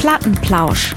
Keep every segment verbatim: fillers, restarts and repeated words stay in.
Plattenplausch.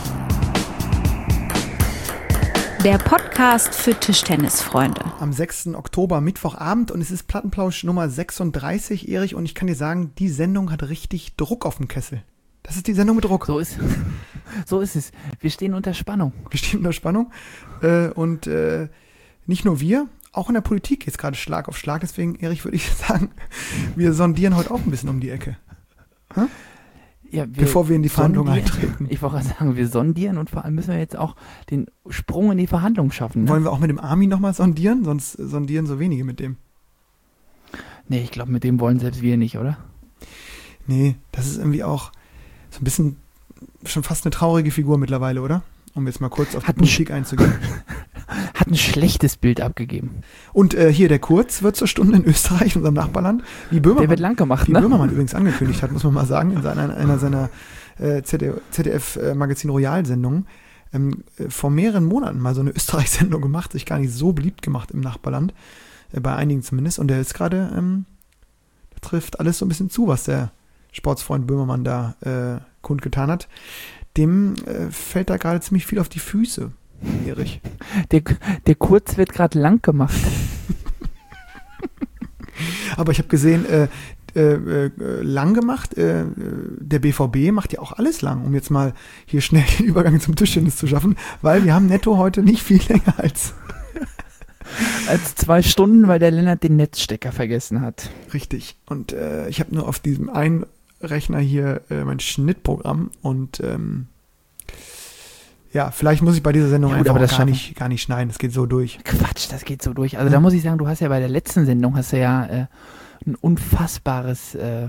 Der Podcast für Tischtennisfreunde. Am sechsten Oktober, Mittwochabend, und es ist Plattenplausch Nummer sechsunddreißig, Erich, und ich kann dir sagen, die Sendung hat richtig Druck auf dem Kessel. Das ist die Sendung mit Druck. So ist, so ist es. Wir stehen unter Spannung. Wir stehen unter Spannung. Äh, und äh, nicht nur wir, auch in der Politik geht es gerade Schlag auf Schlag. Deswegen, Erich, würde ich sagen, wir sondieren heute auch ein bisschen um die Ecke. Hm? Ja, wir Bevor wir in die Verhandlungen eintreten. Ich wollte gerade sagen, wir sondieren und vor allem müssen wir jetzt auch den Sprung in die Verhandlungen schaffen. Ne? Wollen wir auch mit dem Armin nochmal sondieren? Sonst sondieren so wenige mit dem. Nee, ich glaube, mit dem wollen selbst wir nicht, oder? Nee, das ist irgendwie auch so ein bisschen schon fast eine traurige Figur mittlerweile, oder? Um jetzt mal kurz auf die Politik einzugehen. Hat ein schlechtes Bild abgegeben. Und äh, hier der Kurz wird zur Stunde in Österreich, unserem Nachbarland. Wie Böhmermann, der wird lang gemacht, wie ne? Böhmermann übrigens angekündigt hat, muss man mal sagen, in seiner, einer seiner äh, Z D F-Magazin Royal-Sendungen ähm, äh, vor mehreren Monaten mal so eine Österreich-Sendung gemacht, sich gar nicht so beliebt gemacht im Nachbarland, äh, bei einigen zumindest. Und der ist gerade, ähm, da trifft alles so ein bisschen zu, was der Sportsfreund Böhmermann da äh, kundgetan hat. Dem äh, fällt da gerade ziemlich viel auf die Füße, Erich. Der, der Kurz wird gerade lang gemacht. Aber ich habe gesehen, äh, äh, äh, lang gemacht, äh, der B V B macht ja auch alles lang, um jetzt mal hier schnell den Übergang zum Tischtennis zu schaffen, weil wir haben netto heute nicht viel länger als als zwei Stunden, weil der Lennart den Netzstecker vergessen hat. Richtig. Und äh, ich habe nur auf diesem einen Rechner hier äh, mein Schnittprogramm und ähm, ja, vielleicht muss ich bei dieser Sendung ja, gut, einfach aber das gar nicht, gar nicht schneiden, das geht so durch. Quatsch, das geht so durch. Also da muss ich sagen, du hast ja bei der letzten Sendung hast du ja äh, ein unfassbares äh,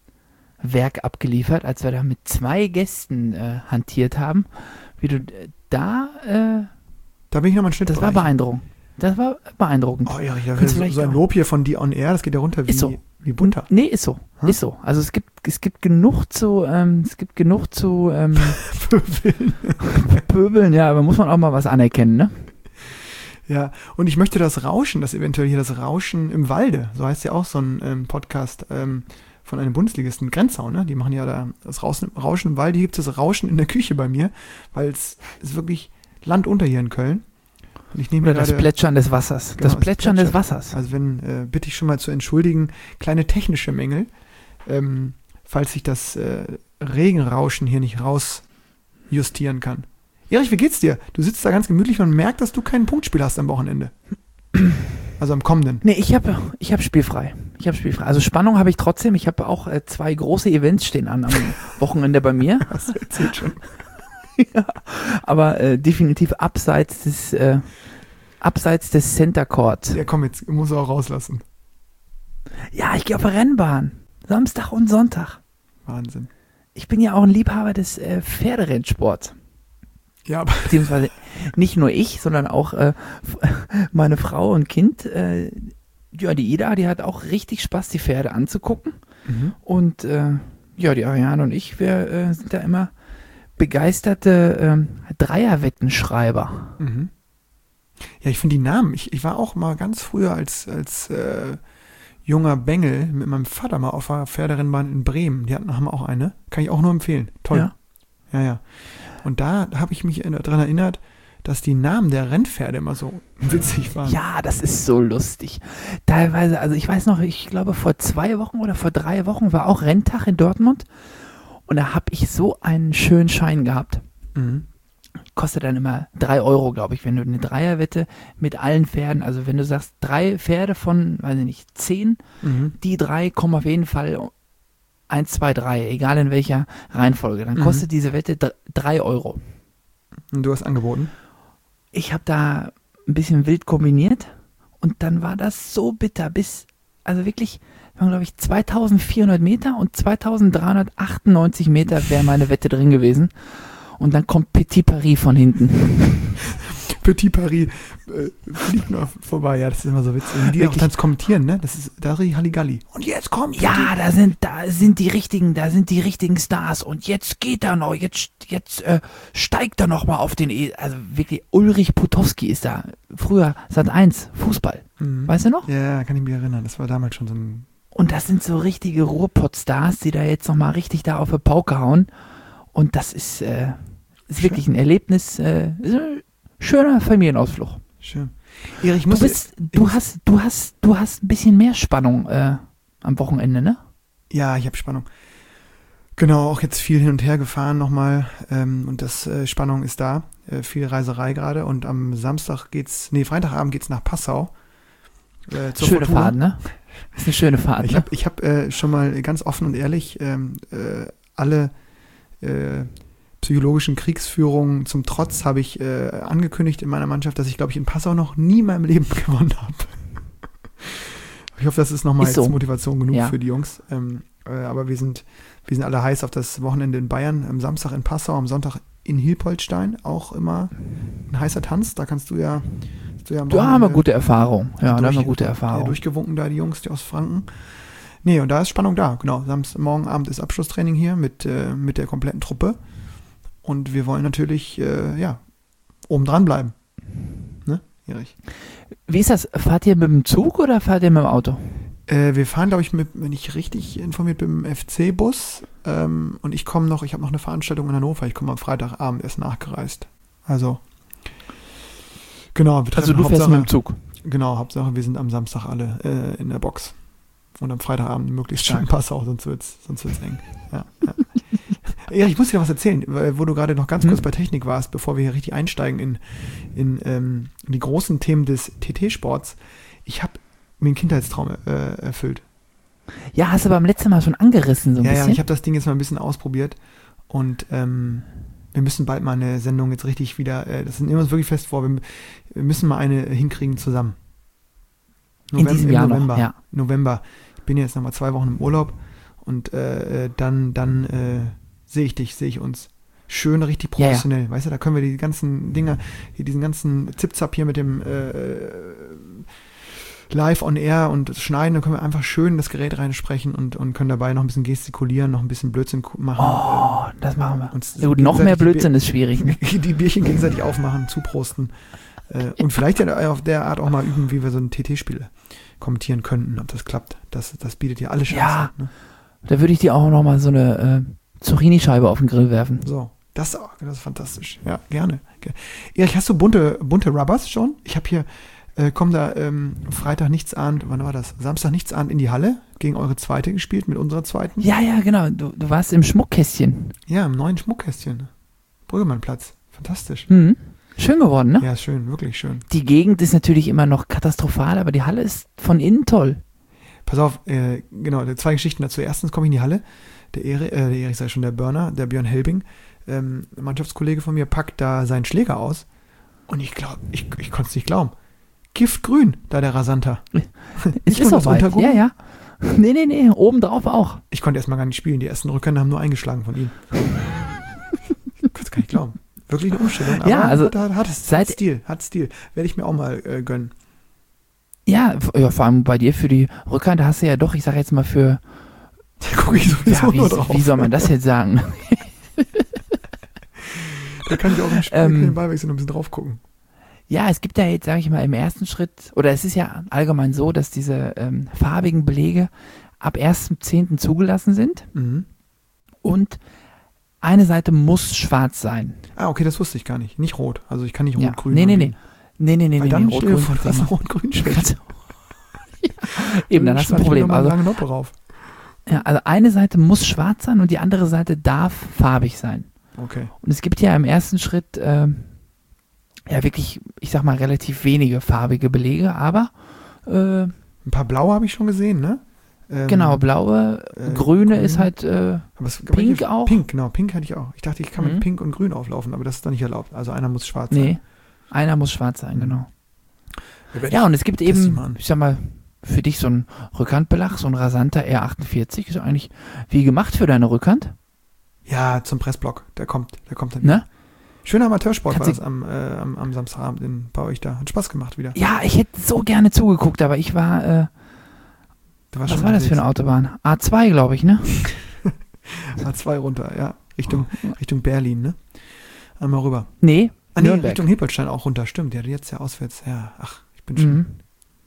Werk abgeliefert, als wir da mit zwei Gästen äh, hantiert haben. Wie du äh, da äh, Da bin ich nochmal ein Schnitt. Das war beeindruckend. Das war beeindruckend. Oh ja, ja so, so ein Lob hier von die on air, das geht ja runter wie, so. wie bunter. Nee, ist so. Hm? Ist so. Also es gibt, es gibt genug zu, ähm, es gibt genug zu ähm, Pöbeln. Pöbeln, ja, aber muss man auch mal was anerkennen, ne? Ja, und ich möchte das Rauschen, das eventuell hier das Rauschen im Walde, so heißt ja auch so ein ähm, Podcast ähm, von einem Bundesligisten, Grenzau, ne? Die machen ja da das Rauschen, Rauschen im Walde, hier gibt es das Rauschen in der Küche bei mir, weil es ist wirklich Land unter hier in Köln. Und ich nehme Oder das gerade, Plätschern des Wassers. Genau, das Plätschern das des Wassers. Also wenn, äh, bitte ich schon mal zu entschuldigen, kleine technische Mängel, ähm, falls ich das äh, Regenrauschen hier nicht rausjustieren kann. Erich, wie geht's dir? Du sitzt da ganz gemütlich und merkt, dass du kein Punktspiel hast am Wochenende. Also am kommenden. Nee, ich habe ich hab spielfrei. Ich habe spielfrei. Also Spannung habe ich trotzdem. Ich habe auch äh, zwei große Events stehen an am Wochenende bei mir. Hast du erzählt schon. Ja, aber äh, definitiv abseits des äh, abseits des Center Court. Ja, komm, jetzt muss er auch rauslassen. Ja, ich gehe auf eine Rennbahn. Samstag und Sonntag. Wahnsinn. Ich bin ja auch ein Liebhaber des äh, Pferderennsports. Ja, aber beziehungsweise nicht nur ich, sondern auch äh, meine Frau und Kind. Äh, ja, die Ida, die hat auch richtig Spaß, die Pferde anzugucken. Mhm. Und äh, ja, die Ariane und ich, wir äh, sind da immer begeisterte ähm, Dreierwettenschreiber. Mhm. Ja, ich finde die Namen, ich, ich war auch mal ganz früher als, als äh, junger Bengel mit meinem Vater mal auf einer Pferderennbahn in Bremen. Die hatten, haben auch eine. Kann ich auch nur empfehlen. Toll. Ja, ja. ja. Und da habe ich mich daran erinnert, dass die Namen der Rennpferde immer so witzig waren. Ja, das ist so lustig. Teilweise, also ich weiß noch, ich glaube vor zwei Wochen oder vor drei Wochen war auch Renntag in Dortmund. Und da habe ich so einen schönen Schein gehabt. Mhm. Kostet dann immer drei Euro, glaube ich, wenn du eine Dreierwette mit allen Pferden, also wenn du sagst, drei Pferde von, weiß ich nicht, zehn, mhm. die drei kommen auf jeden Fall eins, zwei, drei, egal in welcher Reihenfolge. Dann kostet mhm. diese Wette drei Euro. Und du hast angeboten? Ich habe da ein bisschen wild kombiniert und dann war das so bitter, bis, also wirklich, glaube ich, zweitausendvierhundert Meter und zweitausenddreihundertachtundneunzig Meter wäre meine Wette drin gewesen. Und dann kommt Petit Paris von hinten. Petit Paris äh, fliegt noch vorbei. Ja, das ist immer so witzig. Und die auch dann kommentieren, ne? Das ist da ist Halligalli. Und jetzt kommt. Ja, da sind da sind die richtigen, da sind die richtigen Stars. Und jetzt geht er noch, jetzt jetzt äh, steigt er noch mal auf den. E- also wirklich Ulrich Potowski ist da. Früher Sat eins Fußball. Mhm. Weißt du noch? Ja, kann ich mich erinnern. Das war damals schon so ein. Und das sind so richtige Ruhrpott-Stars, die da jetzt noch mal richtig da auf die Pauke hauen. Und das ist, äh, ist wirklich ein Erlebnis, äh, ist ein schöner Familienausflug. Schön. Erich, ich muss, Du bist, ich du muss, hast, du hast, du hast ein bisschen mehr Spannung äh, am Wochenende, ne? Ja, ich habe Spannung. Genau, auch jetzt viel hin und her gefahren nochmal ähm, und das äh, Spannung ist da. Äh, viel Reiserei gerade und am Samstag geht's, nee, Freitagabend geht's nach Passau. Äh, zur Schöne Fortuna. Fahrt, ne? Ist eine schöne Fahrt, Ich ne? habe ich hab, äh, schon mal ganz offen und ehrlich ähm, äh, alle äh, psychologischen Kriegsführungen zum Trotz habe ich äh, angekündigt in meiner Mannschaft, dass ich, glaube ich, in Passau noch nie in meinem Leben gewonnen habe. Ich hoffe, das ist nochmal Ist so. Motivation genug Ja. für die Jungs. Ähm, äh, aber wir sind, wir sind alle heiß auf das Wochenende in Bayern. Am Samstag in Passau, am Sonntag in Hilpoltstein. Auch immer ein heißer Tanz. Da kannst du ja, hast du ja am Da haben wir Wochenende gute Erfahrung. Ja, da haben wir durch- gute ja, Erfahrung. durchgewunken da, die Jungs, die aus Franken. Nee, und da ist Spannung da, genau. Samstag, morgen Abend ist Abschlusstraining hier mit, äh, mit der kompletten Truppe. Und wir wollen natürlich, äh, ja, oben dran bleiben. Ne, Erich? Wie ist das? Fahrt ihr mit dem Zug oder fahrt ihr mit dem Auto? Äh, wir fahren, glaube ich, mit, wenn ich richtig informiert bin, mit dem F C-Bus. Ähm, und ich komme noch, ich habe noch eine Veranstaltung in Hannover. Ich komme am Freitagabend erst nachgereist. Also, genau. Wir Also treffen du fährst Hauptsache- mit dem Zug. Genau, Hauptsache, wir sind am Samstag alle äh, in der Box. Und am Freitagabend möglichst Stark. schön Passau, sonst wird's, sonst wird's eng. Ja, ja. Erich, ich muss dir noch was erzählen, weil, wo du gerade noch ganz Hm? kurz bei Technik warst, bevor wir hier richtig einsteigen in, in, ähm, in die großen Themen des T T-Sports. Ich habe mir einen Kindheitstraum äh, erfüllt. Ja, hast du beim letzten Mal schon angerissen, so ein Ja, ja, bisschen. ich habe das Ding jetzt mal ein bisschen ausprobiert und ähm, wir müssen bald mal eine Sendung jetzt richtig wieder, äh, das nehmen wir uns wirklich fest vor, wir, wir müssen mal eine hinkriegen zusammen. In diesem im Jahr noch, November. ja. November. Ich bin jetzt noch mal zwei Wochen im Urlaub und äh, äh, dann, dann äh, sehe ich dich, sehe ich uns. Schön, richtig Ja, ja. professionell, weißt du, da können wir die ganzen Dinger, hier diesen ganzen Zip-Zap hier mit dem äh, Live on Air und schneiden, dann können wir einfach schön in das Gerät reinsprechen und, und können dabei noch ein bisschen gestikulieren, noch ein bisschen Blödsinn ku- machen. Oh, das machen wir. Uns Ja, gut, noch mehr gegenseitig die Blödsinn ist schwierig. Ne? Bier- die Bierchen gegenseitig aufmachen, zuprosten. Äh, und vielleicht ja auf der Art auch mal üben, wie wir so ein T T-Spiel kommentieren könnten, ob das klappt. Das, das bietet ja alle Chancen. Ja. Ne? Da würde ich dir auch noch mal so eine äh, Zucchini-Scheibe auf den Grill werfen. So, das, auch, das ist fantastisch. Ja, gerne. Ge- Erich, hast du bunte, bunte Rubbers schon? Ich habe hier, äh, komm da ähm, Freitag nichts ahnt, wann war das? Samstag nichts ahnt in die Halle, gegen eure zweite gespielt, mit unserer zweiten. Ja, ja, genau. Du, du warst im Schmuckkästchen. Ja, im neuen Schmuckkästchen. Brüggemannplatz. Fantastisch. Mhm. Schön geworden, ne? Ja, ist schön, wirklich schön. Die Gegend ist natürlich immer noch katastrophal, aber die Halle ist von innen toll. Pass auf, äh, genau, zwei Geschichten dazu. Erstens komme ich in die Halle, der Erich, äh, der Erich sei schon der Burner, der Björn Helbing, ähm, Mannschaftskollege von mir, packt da seinen Schläger aus und ich glaube, ich, ich konnte es nicht glauben. Giftgrün, da der Rasanter. Es Nicht ist nur auch das weit. Untergrund. Ja, ja. Nee, nee, nee. Obendrauf auch. Ich konnte erstmal gar nicht spielen, die ersten Rückhände haben nur eingeschlagen von ihm. Ich konnte es gar nicht glauben. Wirklich eine Umstellung, aber Ja, also hat, hat, hat, es- seit- hat Stil, hat Stil. Werde ich mir auch mal äh, gönnen. Ja, f- ja, vor allem bei dir für die Rückhand, da hast du ja doch, ich sag jetzt mal für, Da gucke ich sowieso ja, wie, nur drauf. wie soll man das jetzt sagen? Da kann ich auch im Spiel Ähm, den Ball wechseln und ein bisschen drauf gucken. Ja, es gibt ja jetzt, sage ich mal, im ersten Schritt, oder es ist ja allgemein so, dass diese ähm, farbigen Belege ab ersten zehnten zugelassen sind Mhm. und eine Seite muss schwarz sein. Ah, okay, das wusste ich gar nicht. Nicht rot. Also ich kann nicht Ja. rot-grün. Nee, nee, nee. anbieten. Nee, nee, nee, Weil nee, dann nee. stell dir Rot-Grün vor, kannst du hast du ein immer. Rot-Grün-Schwäche. Kannst du- Eben, dann hast du ein Problem. Mal eine Also, lange Noppe rauf. ja, also eine Seite muss schwarz sein und die andere Seite darf farbig sein. Okay. Und es gibt ja im ersten Schritt ähm, ja wirklich, ich sag mal, relativ wenige farbige Belege, aber äh, Ein paar blaue habe ich schon gesehen, ne? Ähm, genau, blaue, äh, grüne grün. ist halt, äh, aber es- aber Pink hier- auch? Pink, genau. Pink hatte ich auch. Ich dachte, ich kann Mhm. mit Pink und Grün auflaufen, aber das ist dann nicht erlaubt. Also einer muss schwarz nee, sein. einer muss schwarz sein, genau. Ja, werd Ja, ich- und es gibt test ich mal eben, an. ich sag mal, für dich so ein Rückhandbelag, so ein rasanter R achtundvierzig, ist eigentlich wie gemacht für deine Rückhand, ja, zum Pressblock. Der kommt, der kommt dann. ne? Schöner Amateursport war Kannst das am, äh, am, am Samstagabend in, bei euch da. Hat Spaß gemacht wieder. Ja, ich hätte so gerne zugeguckt, aber ich war, äh, Du warst was schon war das für eine Autobahn? A zwei, glaube ich, ne? A zwei runter, ja. Richtung, Richtung Berlin, ne? Einmal rüber. Nee, Ah, nee, Nürnberg. Richtung Hilpoltstein auch runter. Stimmt, ja, jetzt ja auswärts. Ja, ach, ich bin schon. Mhm.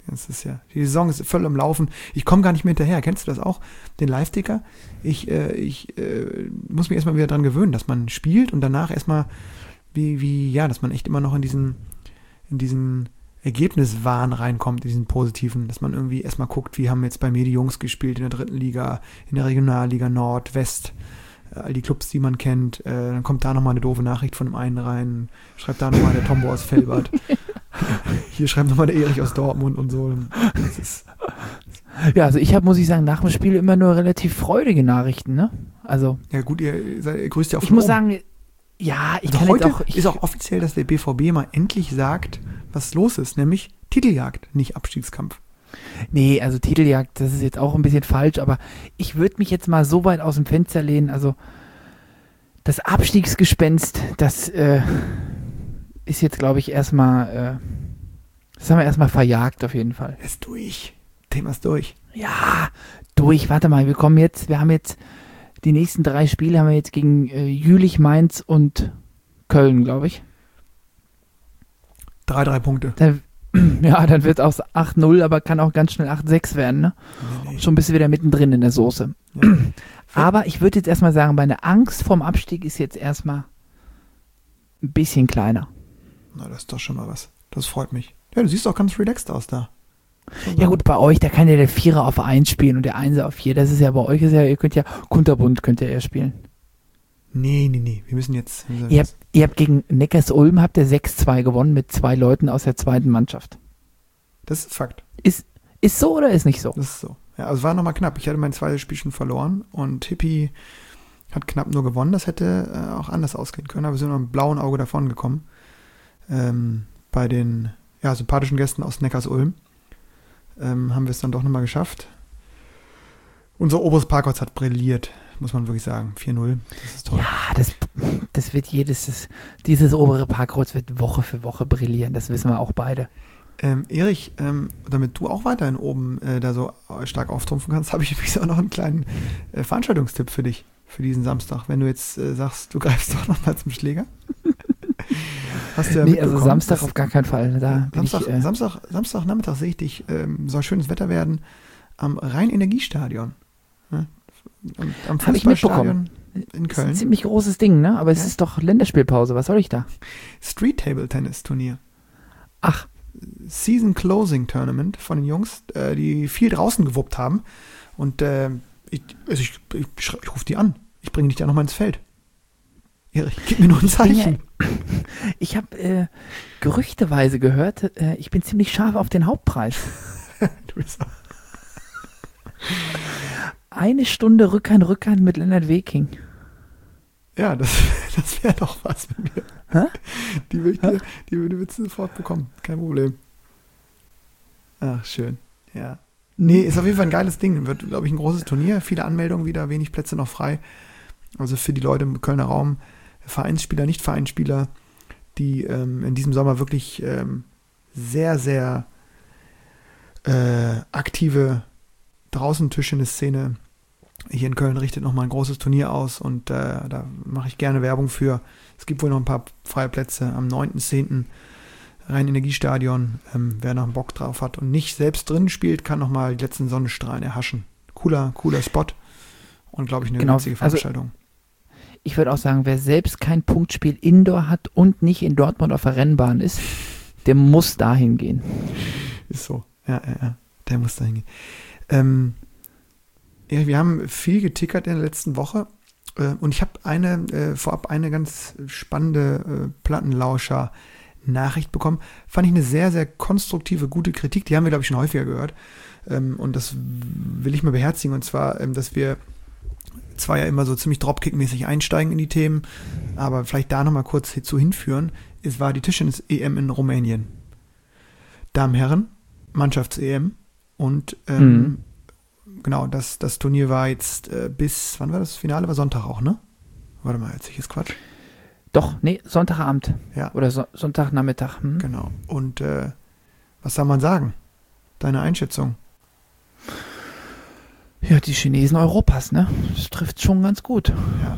Das ist ja, die Saison ist voll am Laufen. Ich komme gar nicht mehr hinterher. Kennst du das auch? Den Live-Ticker? Ich, äh, ich äh, muss mich erstmal wieder dran gewöhnen, dass man spielt und danach erstmal, wie, wie, ja, dass man echt immer noch in diesen, in diesen Ergebniswahn reinkommt, in diesen positiven, dass man irgendwie erstmal guckt, wie haben jetzt bei mir die Jungs gespielt in der dritten Liga, in der Regionalliga Nord, West, äh, all die Clubs, die man kennt. Äh, dann kommt da nochmal eine doofe Nachricht von dem einen rein, schreibt da nochmal der Tombo aus Velbert. Hier schreibt nochmal der Erich aus Dortmund und so. Das ist ja, also ich habe, muss ich sagen, nach dem Spiel immer nur relativ freudige Nachrichten, ne? Also. Ja gut, ihr, seid, ihr grüßt ja auch Ich muss sagen, ja, ich also kann heute jetzt auch... Ich, ist auch offiziell, dass der B V B mal endlich sagt, was los ist, nämlich Titeljagd, nicht Abstiegskampf. Nee, also Titeljagd, das ist jetzt auch ein bisschen falsch, aber ich würde mich jetzt mal so weit aus dem Fenster lehnen, also das Abstiegsgespenst, das äh, ist jetzt, glaube ich, erstmal, äh, das haben wir erstmal verjagt auf jeden Fall. Ist durch. Thema ist durch. Ja, durch, warte mal, wir kommen jetzt, wir haben jetzt die nächsten drei Spiele haben wir jetzt gegen äh, Jülich, Mainz und Köln, glaube ich. Drei, drei Punkte. Dann, ja, dann wird es aus acht null, aber kann auch ganz schnell acht sechs werden, ne? Nee, nee. Schon bist du wieder mittendrin in der Soße. Ja. Aber ich würde jetzt erstmal sagen, meine Angst vorm Abstieg ist jetzt erstmal ein bisschen kleiner. Na, das ist doch schon mal was. Das freut mich. Ja, du siehst auch ganz relaxed aus da. Ja gut, bei euch, da kann ja der Vierer auf eins spielen und der Einser auf vier. Das ist ja bei euch, ist ja, ihr könnt ja kunterbunt könnt ihr ja spielen. Nee, nee, nee. Wir müssen jetzt. Wir müssen Ihr jetzt habt, ihr habt gegen Neckars-Ulm habt ihr sechs zwei gewonnen mit zwei Leuten aus der zweiten Mannschaft. das ist Fakt. Ist, ist so oder ist nicht so? Das ist so. Ja, also es war nochmal knapp. Ich hatte mein zweites Spiel schon verloren und Hippie hat knapp nur gewonnen. Das hätte äh, auch anders ausgehen können, aber wir sind noch mit einem blauen Auge davon gekommen. Ähm, bei den ja, sympathischen Gästen aus Neckars-Ulm ähm, haben wir es dann doch nochmal geschafft. Unser oberes Parkhaus hat brilliert, muss man wirklich sagen. vier null, das ist toll. Ja, das, das wird jedes, das, dieses obere Parkhaus wird Woche für Woche brillieren. Das wissen wir auch beide. Ähm, Erich, ähm, damit du auch weiterhin oben äh, da so stark auftrumpfen kannst, habe ich übrigens auch noch einen kleinen äh, Veranstaltungstipp für dich, für diesen Samstag. Wenn du jetzt äh, sagst, du greifst doch nochmal zum Schläger. Hast du ja Nee, also mitbekommen, Samstag dass- auf gar keinen Fall. Da bin Samstag, ich, äh, Samstag, Samstagnachmittag sehe ich dich, ähm, soll schönes Wetter werden, am Rhein-Energiestadion. Ja? Am, am Hab ich Fußballstadion in ist ein Köln. ziemlich großes Ding, ne? Aber es Ja. ist doch Länderspielpause. Was soll ich da? Street-Table-Tennis-Turnier. Ach, Season-Closing-Tournament von den Jungs, äh, die viel draußen gewuppt haben. Und äh, ich, also ich, ich, ich, ich rufe die an. Ich bringe dich da nochmal ins Feld. Erich, gib mir nur ein Zeichen. ich habe äh, gerüchteweise gehört, äh, ich bin ziemlich scharf auf den Hauptpreis. Du bist auch- Eine Stunde Rückhand, Rückhand mit Lennart Weking. Ja, das, das wäre doch was mit mir. Hä? Die würde ich dir, die würde würdest du sofort bekommen. Kein Problem. Ach, schön. Ja. Nee, ist auf jeden Fall ein geiles Ding. Wird, glaube ich, ein großes Turnier. Viele Anmeldungen wieder, wenig Plätze noch frei. Also für die Leute im Kölner Raum, Vereinsspieler, Nicht-Vereinsspieler, die ähm, in diesem Sommer wirklich ähm, sehr, sehr äh, aktive Draußen-Tischtennis-Szene hier in Köln richtet nochmal ein großes Turnier aus und äh, da mache ich gerne Werbung für. Es gibt wohl noch ein paar freie Plätze am neunten zehnten Rhein-Energiestadion. Ähm, wer noch einen Bock drauf hat und nicht selbst drin spielt, kann nochmal die letzten Sonnenstrahlen erhaschen. Cooler, cooler Spot und glaube ich eine Genau, witzige Veranstaltung. Also, ich würde auch sagen, wer selbst kein Punktspiel Indoor hat und nicht in Dortmund auf der Rennbahn ist, der muss dahin gehen. Ist so. Ja, ja, ja. Der muss da hingehen. Ähm, ja, wir haben viel getickert in der letzten Woche äh, und ich habe eine, äh, vorab eine ganz spannende äh, Plattenlauscher-Nachricht bekommen. Fand ich eine sehr, sehr konstruktive, gute Kritik. Die haben wir, glaube ich, schon häufiger gehört. Ähm, und das will ich mal beherzigen. Und zwar, ähm, dass wir zwar ja immer so ziemlich Dropkick-mäßig einsteigen in die Themen, aber vielleicht da nochmal kurz zu hinführen. Es war die Tischtennis-E M in Rumänien. Damen-Herren, Mannschafts-E M und ähm, Mhm. genau, das, das Turnier war jetzt äh, bis, wann war das Finale? War Sonntag auch, ne? Warte mal, jetzt ich jetzt Quatsch. Doch, nee, Sonntagabend Ja, oder so, Sonntagnachmittag. Hm? genau. Und äh, was soll man sagen? Deine Einschätzung? Ja, die Chinesen Europas, ne? Das trifft schon ganz gut. Ja.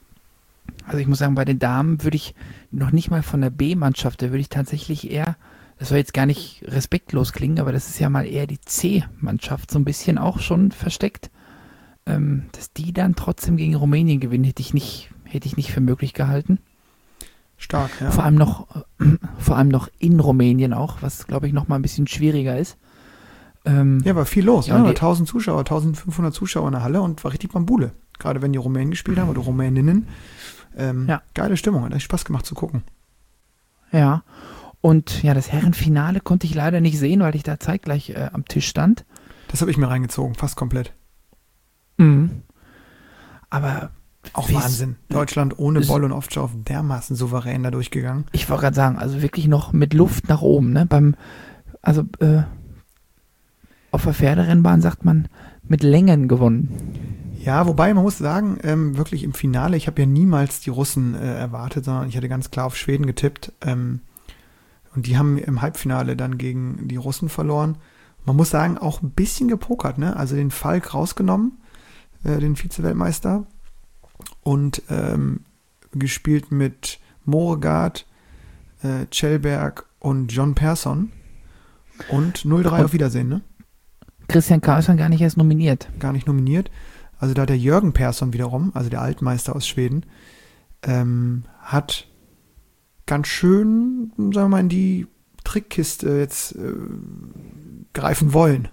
Also ich muss sagen, bei den Damen würde ich noch nicht mal von der B-Mannschaft, da würde ich tatsächlich eher das soll jetzt gar nicht respektlos klingen, aber das ist ja mal eher die C-Mannschaft, so ein bisschen auch schon versteckt. Ähm, dass die dann trotzdem gegen Rumänien gewinnen, hätte ich nicht, hätte ich nicht für möglich gehalten. Stark, ja. Vor allem noch, äh, vor allem noch in Rumänien auch, was glaube ich noch mal ein bisschen schwieriger ist. Ähm, Ja, war viel los, ja, ne? die- tausend Zuschauer, eintausendfünfhundert Zuschauer in der Halle und war richtig Bambule. Gerade wenn die Rumänen gespielt haben oder Rumäninnen. Ähm, Ja. Geile Stimmung, hat echt Spaß gemacht zu gucken. Ja, und ja, das Herrenfinale konnte ich leider nicht sehen, weil ich da zeitgleich äh, am Tisch stand. Das habe ich mir reingezogen, fast komplett. Mhm. Aber Auch wie's- Wahnsinn. Deutschland ohne ist- Boll und Offshore dermaßen souverän da durchgegangen. Ich wollte gerade sagen, also wirklich noch mit Luft nach oben, ne? Beim, also äh, auf der Pferderennbahn sagt man mit Längen gewonnen. Ja, wobei man muss sagen, ähm, wirklich im Finale, ich habe ja niemals die Russen äh, erwartet, sondern ich hatte ganz klar auf Schweden getippt. Ähm, und die haben im Halbfinale dann gegen die Russen verloren. Man muss sagen, auch ein bisschen gepokert, ne? Also den Falk rausgenommen, äh, den Vize-Weltmeister. Und ähm, gespielt mit Moregard, äh, Czellberg und John Persson. Und null drei Und- auf Wiedersehen, ne? Christian Karlsson gar nicht erst nominiert. Gar nicht nominiert. Also da der Jürgen Persson wiederum, also der Altmeister aus Schweden, ähm, hat ganz schön, sagen wir mal, in die Trickkiste jetzt äh, greifen wollen.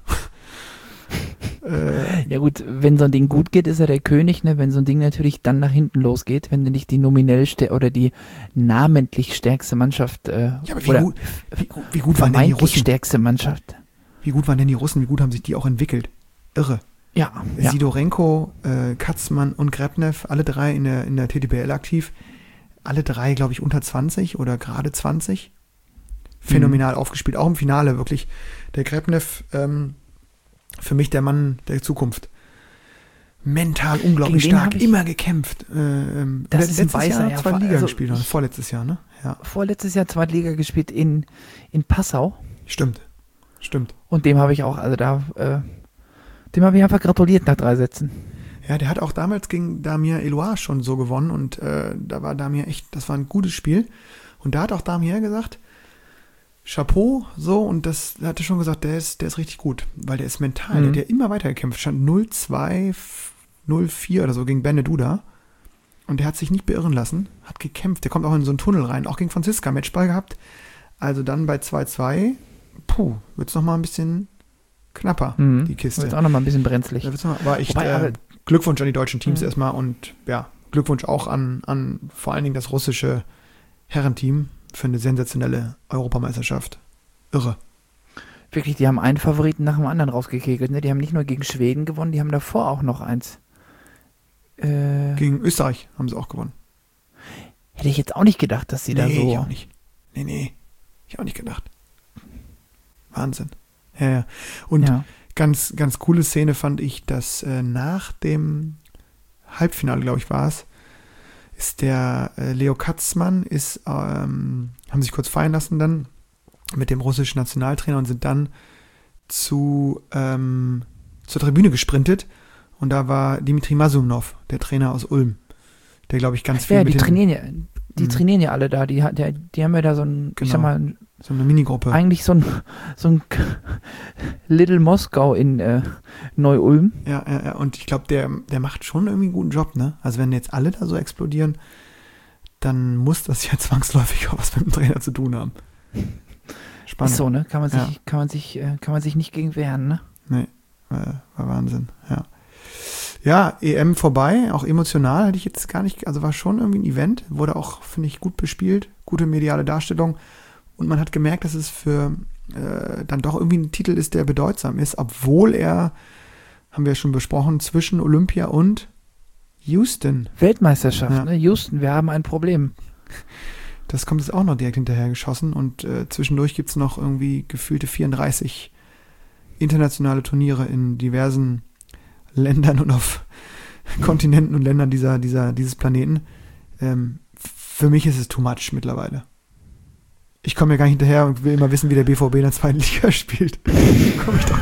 äh, Ja gut, wenn so ein Ding gut geht, ist er der König, ne? Wenn so ein Ding natürlich dann nach hinten losgeht, wenn du nicht die nominell stär- oder die namentlich stärkste Mannschaft äh, ja, aber wie oder gut, wie, gu- wie gut waren denn die vermeintlich Russen? stärkste Mannschaft. Wie gut waren denn die Russen? Wie gut haben sich die auch entwickelt? Irre. Ja, ja. Sidorenko, äh, Katzmann und Grebnev, alle drei in der, in der T D B L aktiv. Alle drei, glaube ich, unter zwanzig oder gerade zwanzig. Phänomenal aufgespielt, auch im Finale wirklich. Der Grebnev, ähm, für mich der Mann der Zukunft. Mental unglaublich Gegen den stark, hab ich- immer gekämpft. Äh, ähm, Das der- ist ein letztes Weißer, Jahr ja, zweite vor- Liga also gespielt, oder ich- vorletztes Jahr, ne? Ja, Vorletztes Jahr Zweitliga gespielt in, in Passau stimmt. Stimmt. und dem habe ich auch, also da, äh, dem habe ich einfach gratuliert nach drei Sätzen. Ja, der hat auch damals gegen Damir Eloire schon so gewonnen und äh, da war Damir echt, das war ein gutes Spiel. Und da hat auch Damir gesagt, Chapeau, so, und das da hat er schon gesagt, der ist, der ist richtig gut, weil der ist mental, Mhm. der hat ja immer weitergekämpft, stand null zwei, null vier oder so gegen Benne Duda und der hat sich nicht beirren lassen, hat gekämpft, der kommt auch in so einen Tunnel rein, auch gegen Franziska Matchball gehabt, also dann bei zwei zwei, puh, wird's noch mal ein bisschen knapper, Mhm. die Kiste. Ist auch nochmal ein bisschen brenzlig. Da wird's noch, aber echt, Wobei, äh, aber- Glückwunsch an die deutschen Teams Mhm. erstmal und ja, Glückwunsch auch an, an vor allen Dingen das russische Herrenteam für eine sensationelle Europameisterschaft. Irre. Wirklich, die haben einen Favoriten nach dem anderen rausgekegelt. Ne? Die haben nicht nur gegen Schweden gewonnen, die haben davor auch noch eins. Äh, Gegen Österreich haben sie auch gewonnen. hätte ich jetzt auch nicht gedacht, dass sie da nee, so... ich auch nicht. Nee, nee, ich auch nicht gedacht. Wahnsinn. Ja, ja. Und Ja. ganz, ganz coole Szene fand ich, dass äh, nach dem Halbfinale, glaube ich, war es, ist der äh, Leo Katzmann, ist, ähm, haben sich kurz feiern lassen dann mit dem russischen Nationaltrainer und sind dann zu, ähm, zur Tribüne gesprintet und da war Dimitri Masumnov, der Trainer aus Ulm, der, glaube ich, ganz viel Ja, mit die den- trainieren ja, die Mhm. trainieren ja alle da. Die, hat- der, die haben ja da so ein, ich Genau. sag mal, so eine Minigruppe. eigentlich so ein, so ein Little Moskau in äh, Neu-Ulm. Ja, ja, ja, und ich glaube, der, der macht schon irgendwie einen guten Job, ne? Also wenn jetzt alle da so explodieren, dann muss das ja zwangsläufig auch was mit dem Trainer zu tun haben. Spannend. Ist so, ne? Kann man sich, Ja. kann man sich, äh, kann man sich nicht gegen wehren, ne? Nee, war, war Wahnsinn, ja. Ja, E M vorbei, auch emotional hatte ich jetzt gar nicht, also war schon irgendwie ein Event, wurde auch, finde ich, gut bespielt, gute mediale Darstellung und man hat gemerkt, dass es für äh, dann doch irgendwie ein Titel ist, der bedeutsam ist, obwohl er, haben wir ja schon besprochen, zwischen Olympia und Houston, Weltmeisterschaft, Ja. ne? Houston, wir haben ein Problem. das kommt jetzt auch noch direkt hinterher geschossen und äh, zwischendurch gibt es noch irgendwie gefühlte vierunddreißig internationale Turniere in diversen Ländern und auf Kontinenten und Ländern dieser, dieser, dieses Planeten. Ähm, für mich ist es too much mittlerweile. Ich komme ja gar nicht hinterher und will immer wissen, wie der B V B in der zweiten Liga spielt. Komm ich doch.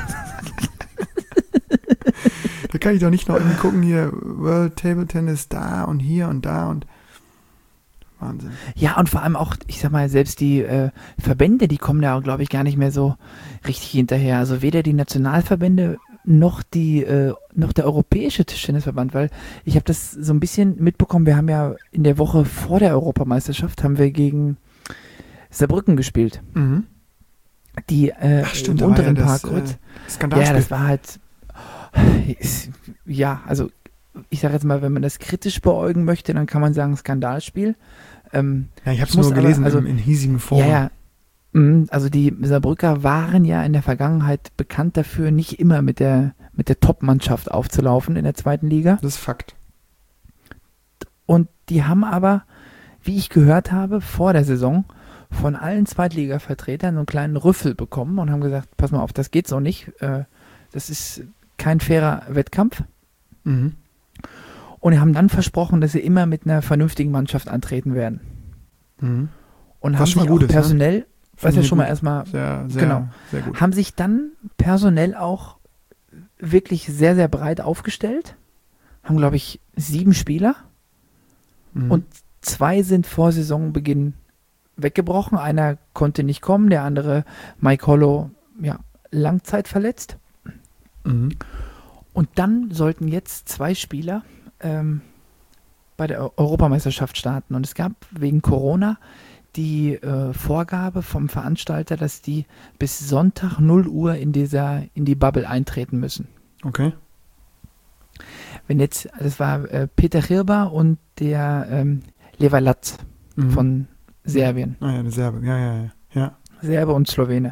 Da kann ich doch nicht noch irgendwie gucken, hier World Table Tennis da und hier und da und Wahnsinn. Ja, und vor allem auch, ich sag mal, selbst die äh, Verbände, die kommen da, glaube ich, gar nicht mehr so richtig hinterher. Also weder die Nationalverbände noch die äh, noch der Europäische Tischtennisverband, weil ich habe das so ein bisschen mitbekommen, wir haben ja in der Woche vor der Europameisterschaft haben wir gegen Saarbrücken gespielt. Mhm. Die äh, Ach, stimmt, im da war ja unteren das, Parkrütt. äh, Skandalspiel. Ja, das war halt ist, ja, also ich sage jetzt mal, wenn man das kritisch beäugen möchte, dann kann man sagen Skandalspiel. Ähm, Ja, ich habe es muss nur gelesen, aber, also, in, in hiesigen Foren. Ja, ja. Mhm, Also die Saarbrücker waren ja in der Vergangenheit bekannt dafür, nicht immer mit der, mit der Top-Mannschaft aufzulaufen in der zweiten Liga. Das ist Fakt. Und die haben aber, wie ich gehört habe, vor der Saison von allen Zweitliga-Vertretern so einen kleinen Rüffel bekommen und haben gesagt, pass mal auf, das geht so nicht. Äh, das ist kein fairer Wettkampf. Mhm. Und die haben dann versprochen, dass sie immer mit einer vernünftigen Mannschaft antreten werden. Mhm. Und Was haben schon sich mal gut auch ist, ne? personell, was Finde ja ich schon mal gut. erstmal, Sehr, sehr, Genau. sehr gut. haben sich dann personell auch wirklich sehr, sehr breit aufgestellt. Haben, glaube ich, sieben Spieler Mhm. und zwei sind vor Saisonbeginn weggebrochen. Einer konnte nicht kommen, der andere, Mike Hollow, ja, langzeitverletzt. Mhm. Und dann sollten jetzt zwei Spieler ähm, bei der Eu- Europameisterschaft starten. Und es gab wegen Corona die äh, Vorgabe vom Veranstalter, dass die bis Sonntag null Uhr in dieser, in die Bubble eintreten müssen. Okay. Wenn jetzt, das war äh, Peter Hirba und der ähm, Levalatz Mhm. von Serbien. Ah ja, der Serbe. Ja, ja, ja. Ja. Serbe und Slowene.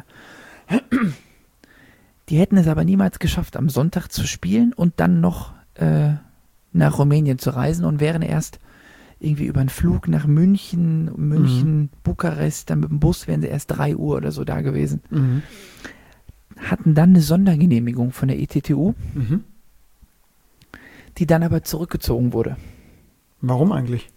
Die hätten es aber niemals geschafft, am Sonntag zu spielen und dann noch äh, nach Rumänien zu reisen und wären erst irgendwie über einen Flug nach München, München, Mhm. Bukarest, dann mit dem Bus wären sie erst drei Uhr oder so da gewesen. Mhm. Hatten dann eine Sondergenehmigung von der E T T U, Mhm. die dann aber zurückgezogen wurde. Warum eigentlich?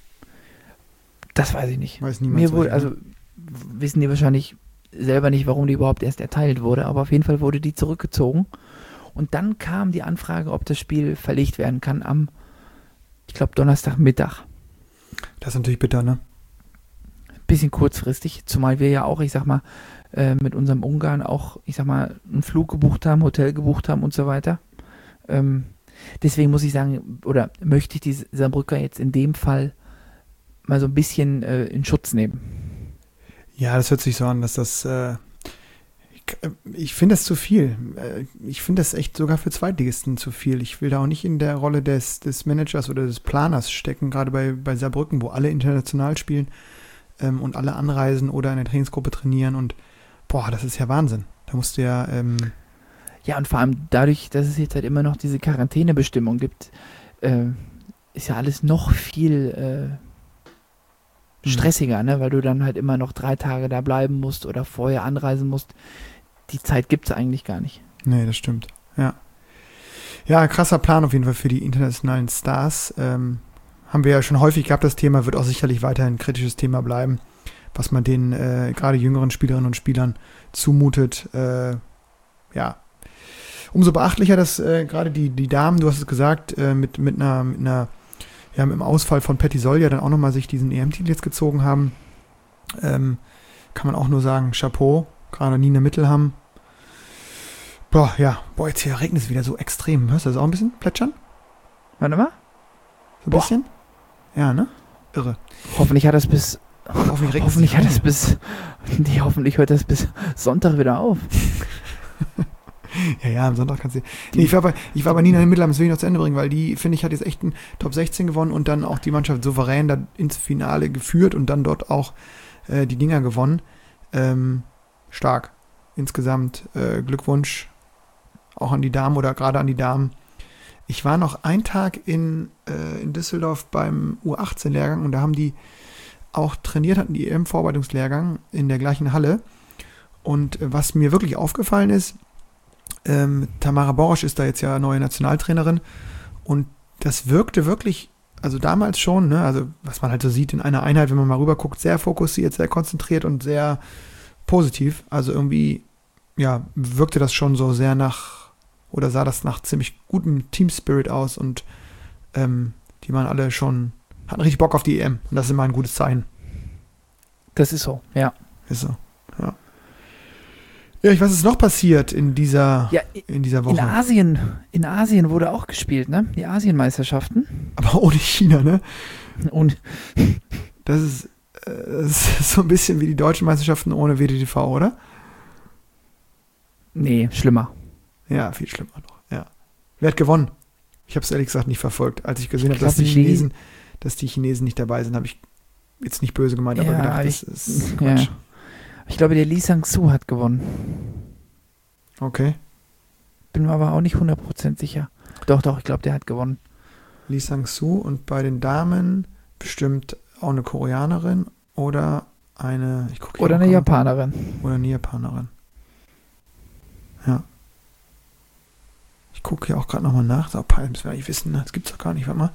Das weiß ich nicht. Weiß niemand. Mir so wohl, richtig, also ne? w- wissen die wahrscheinlich selber nicht, warum die überhaupt erst erteilt wurde, aber auf jeden Fall wurde die zurückgezogen. Und dann kam die Anfrage, ob das Spiel verlegt werden kann am, ich glaube, Donnerstagmittag. Das ist natürlich bitter, ne? Bisschen kurzfristig, zumal wir ja auch, ich sag mal, äh, mit unserem Ungarn auch, ich sag mal, einen Flug gebucht haben, Hotel gebucht haben und so weiter. Ähm, deswegen muss ich sagen, oder möchte ich die Saarbrücker jetzt in dem Fall mal so ein bisschen äh, in Schutz nehmen. Ja, das hört sich so an, dass das, äh, ich, ich finde das zu viel. Äh, Ich finde das echt sogar für Zweitligisten zu viel. Ich will da auch nicht in der Rolle des, des Managers oder des Planers stecken, gerade bei, bei Saarbrücken, wo alle international spielen ähm, und alle anreisen oder in der Trainingsgruppe trainieren und boah, das ist ja Wahnsinn. Da musst du ja, ähm, Ja, und vor allem dadurch, dass es jetzt halt immer noch diese Quarantänebestimmung gibt, äh, ist ja alles noch viel äh, stressiger, ne? Weil du dann halt immer noch drei Tage da bleiben musst oder vorher anreisen musst. Die Zeit gibt es eigentlich gar nicht. nee, das stimmt. Ja. Ja, krasser Plan auf jeden Fall für die internationalen Stars. Ähm, haben wir ja schon häufig gehabt, das Thema wird auch sicherlich weiterhin ein kritisches Thema bleiben, was man den äh, gerade jüngeren Spielerinnen und Spielern zumutet. Äh, ja, umso beachtlicher, dass äh, gerade die, die Damen, du hast es gesagt, äh, mit, mit einer, mit einer, ja, mit dem Ausfall von Patty Solja dann auch nochmal sich diesen E M-Titel jetzt gezogen haben. Ähm, kann man auch nur sagen, Chapeau, gerade Nina Mittelham. Boah, ja, boah, jetzt hier regnet es wieder so extrem. Hörst du das auch ein bisschen plätschern? Warte mal. So ein Boah. bisschen? Ja, ne? Irre. Hoffentlich hat das bis Hoffentlich regnet hoffentlich es hat nicht das bis nee, hoffentlich hört das bis Sonntag wieder auf. Ja, ja, am Sonntag kannst du. Nee, ich war bei, ich war bei Nina Mittelham, das will ich noch zu Ende bringen, weil die, finde ich, hat jetzt echt einen Top sechzehn gewonnen und dann auch die Mannschaft souverän da ins Finale geführt und dann dort auch äh, die Dinger gewonnen. Ähm, stark. Insgesamt äh, Glückwunsch auch an die Damen oder gerade an die Damen. Ich war noch einen Tag in, äh, in Düsseldorf beim U achtzehn-Lehrgang und da haben die auch trainiert, hatten die E M-Vorbereitungslehrgang in der gleichen Halle. Und äh, was mir wirklich aufgefallen ist, Ähm, Tamara Borosch ist da jetzt ja neue Nationaltrainerin und das wirkte wirklich, also damals schon, ne, also was man halt so sieht in einer Einheit, wenn man mal rüber guckt, sehr fokussiert, sehr konzentriert und sehr positiv. Also irgendwie, ja, wirkte das schon so sehr nach, oder sah das nach ziemlich gutem Team-Spirit aus und ähm, die waren alle schon hatten richtig Bock auf die E M. Und das ist immer ein gutes Zeichen. Das ist so, ja. Ist so, ja. Ja, ich weiß, was ist noch passiert in dieser, ja, in dieser Woche? In Asien, in Asien wurde auch gespielt, ne? Die Asienmeisterschaften. Aber ohne China, ne? Und das ist, äh, das ist so ein bisschen wie die deutschen Meisterschaften ohne W D T V, oder? Nee, schlimmer. Ja, viel schlimmer noch, ja. Wer hat gewonnen? Ich habe es ehrlich gesagt nicht verfolgt. Als ich gesehen habe, dass die die- Chinesen, dass die Chinesen nicht dabei sind, habe ich jetzt nicht böse gemeint, aber Ja, gedacht, das ich- ist ja. Quatsch. Ich glaube, der Lee Sang-soo hat gewonnen. Okay. Bin mir aber auch nicht hundert Prozent sicher. Doch, doch, ich glaube, der hat gewonnen. Lee Sang-soo und bei den Damen bestimmt auch eine Koreanerin oder eine, ich gucke hier Oder auch eine gerade- Japanerin. Oder eine Japanerin. Ja. Ich gucke hier auch gerade nochmal nach. So, das müssen wir eigentlich wissen, ne? Das gibt's doch gar nicht. Warte mal.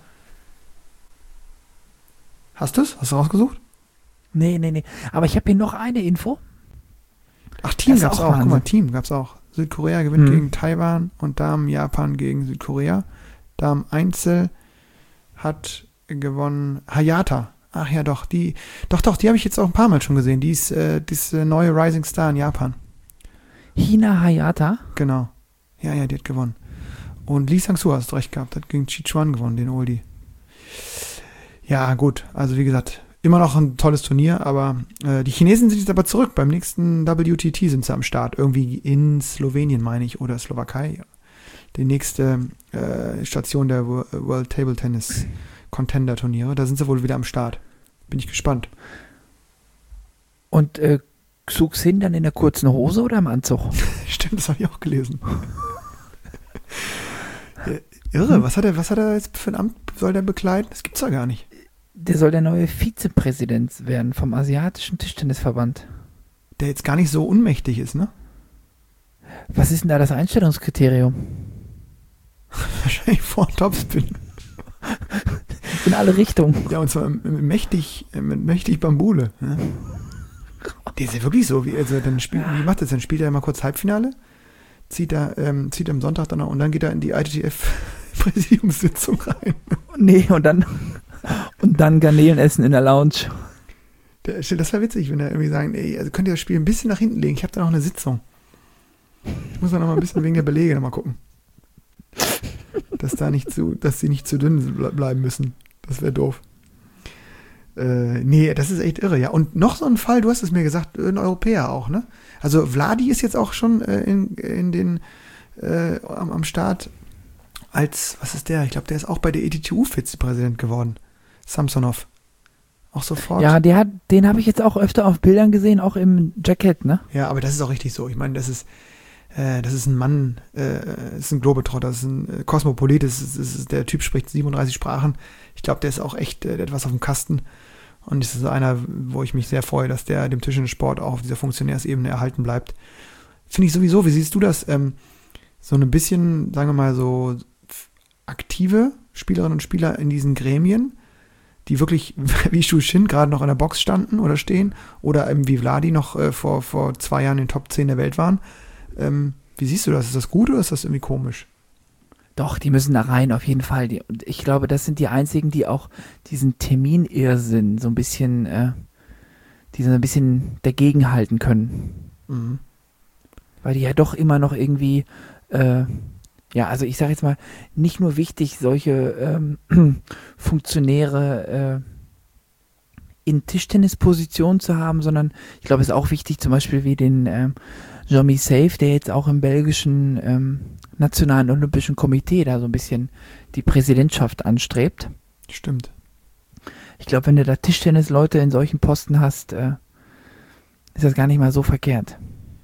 Hast du es? Hast du rausgesucht? Nee, nee, nee. Aber ich habe hier noch eine Info. Ach, Team Das ist gab's auch auch. Guck mal, Wahnsinn. Team gab's auch. Südkorea gewinnt Mhm. gegen Taiwan und Damen Japan gegen Südkorea. Damen Einzel hat gewonnen Hayata. Ach ja, doch, die, doch, doch, die habe ich jetzt auch ein paar Mal schon gesehen. Die ist, äh, die ist äh, neue Rising Star in Japan. Hina Hayata. Genau. Ja, ja, die hat gewonnen. Und Lee Sang-soo, hast du recht gehabt, hat gegen Chi Chuan gewonnen, den Oldie. Ja, gut, also wie gesagt, immer noch ein tolles Turnier, aber äh, die Chinesen sind jetzt aber zurück. Beim nächsten W T T sind sie am Start. Irgendwie in Slowenien, meine ich, oder Slowakei. Die nächste äh, Station der Wo- World Table Tennis Contender Turniere. Da sind sie wohl wieder am Start. Bin ich gespannt. Und äh, Xu Xin dann in der kurzen Hose oder im Anzug? Stimmt, das habe ich auch gelesen. Ja, irre, was hat er, was hat er jetzt für ein Amt, soll der bekleiden? Das gibt's ja gar nicht. Der soll der neue Vizepräsident werden vom Asiatischen Tischtennisverband. Der jetzt gar nicht so unmächtig ist, ne? Was ist denn da das Einstellungskriterium? Wahrscheinlich vor Topspin. In alle Richtungen. Ja, und zwar mit mächtig, mit mächtig Bambule. Ne? Der ist ja wirklich so, wie, also dann spielt, wie macht das? Dann spielt er mal kurz Halbfinale, zieht er, ähm, zieht am Sonntag dann noch, und dann geht er in die I T T F-Präsidiumssitzung rein. Nee, und dann, und dann Garnelen essen in der Lounge. Der, das wäre witzig, wenn er irgendwie sagen, ey, also könnt ihr das Spiel ein bisschen nach hinten legen, ich habe da noch eine Sitzung. Ich muss da noch mal ein bisschen wegen der Belege noch mal gucken. Dass da nicht zu, dass sie nicht zu dünn ble- bleiben müssen. Das wäre doof. Äh, nee, das ist echt irre, ja. Und noch so ein Fall, du hast es mir gesagt, ein Europäer auch, ne? Also Vladi ist jetzt auch schon äh, in, in den äh, am, am Start als, was ist der? Ich glaube, der ist auch bei der E T T U-Vizepräsident geworden. Samsonov. Auch sofort. Ja, der hat, den habe ich jetzt auch öfter auf Bildern gesehen, auch im Jackett, ne? Ja, aber das ist auch richtig so. Ich meine, das ist, äh, das ist ein Mann, äh, das ist ein Globetrotter, das ist ein äh, Kosmopolit, das ist, das ist, der Typ spricht siebenunddreißig Sprachen. Ich glaube, der ist auch echt, äh, der hat was auf dem Kasten. Und das ist einer, wo ich mich sehr freue, dass der dem Tischtennissport auch auf dieser Funktionärsebene erhalten bleibt. Finde ich sowieso, wie siehst du das? Ähm, so ein bisschen, sagen wir mal, so aktive Spielerinnen und Spieler in diesen Gremien, die wirklich wie Xu Xin gerade noch in der Box standen oder stehen oder eben wie Vladi noch äh, vor, vor zwei Jahren in den Top zehn der Welt waren. Ähm, wie siehst du das? Ist das gut oder ist das irgendwie komisch? Doch, die müssen da rein, auf jeden Fall. Die, und ich glaube, das sind die einzigen, die auch diesen Terminirrsinn so ein bisschen, äh, die so ein bisschen dagegenhalten können. Mhm. Weil die ja doch immer noch irgendwie, äh, ja, also ich sage jetzt mal, nicht nur wichtig, solche ähm, Funktionäre äh, in Tischtennispositionen zu haben, sondern ich glaube, es ist auch wichtig, zum Beispiel wie den ähm, Jean-Mi Safe, der jetzt auch im belgischen ähm, Nationalen Olympischen Komitee da so ein bisschen die Präsidentschaft anstrebt. Stimmt. Ich glaube, wenn du da Tischtennisleute in solchen Posten hast, äh, ist das gar nicht mal so verkehrt.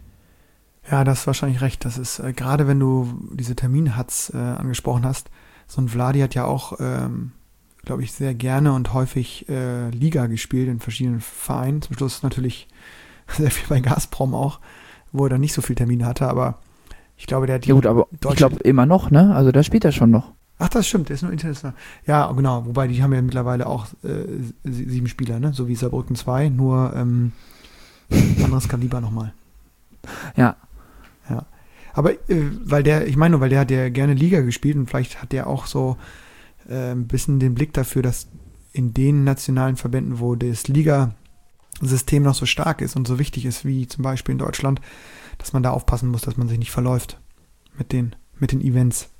Ja, das ist wahrscheinlich recht. Das ist, äh, gerade wenn du diese Terminhatz äh, angesprochen hast, so ein Vladi hat ja auch, ähm, glaube ich, sehr gerne und häufig äh, Liga gespielt in verschiedenen Vereinen. Zum Schluss natürlich sehr viel bei Gazprom auch, wo er dann nicht so viel Termine hatte, aber ich glaube, der hat die Ja gut, aber Deutsche- ich glaube immer noch, ne? Also da spielt er schon noch. Ach, das stimmt, der ist nur international. Ja, genau, wobei die haben ja mittlerweile auch äh, sie- sieben Spieler, ne? So wie Saarbrücken zwei, nur ähm, anderes Kaliber nochmal. Ja. Ja. Aber äh, weil der, ich meine nur, weil der hat ja gerne Liga gespielt und vielleicht hat der auch so äh, ein bisschen den Blick dafür, dass in den nationalen Verbänden, wo das Ligasystem noch so stark ist und so wichtig ist, wie zum Beispiel in Deutschland, dass man da aufpassen muss, dass man sich nicht verläuft mit den, mit den Events.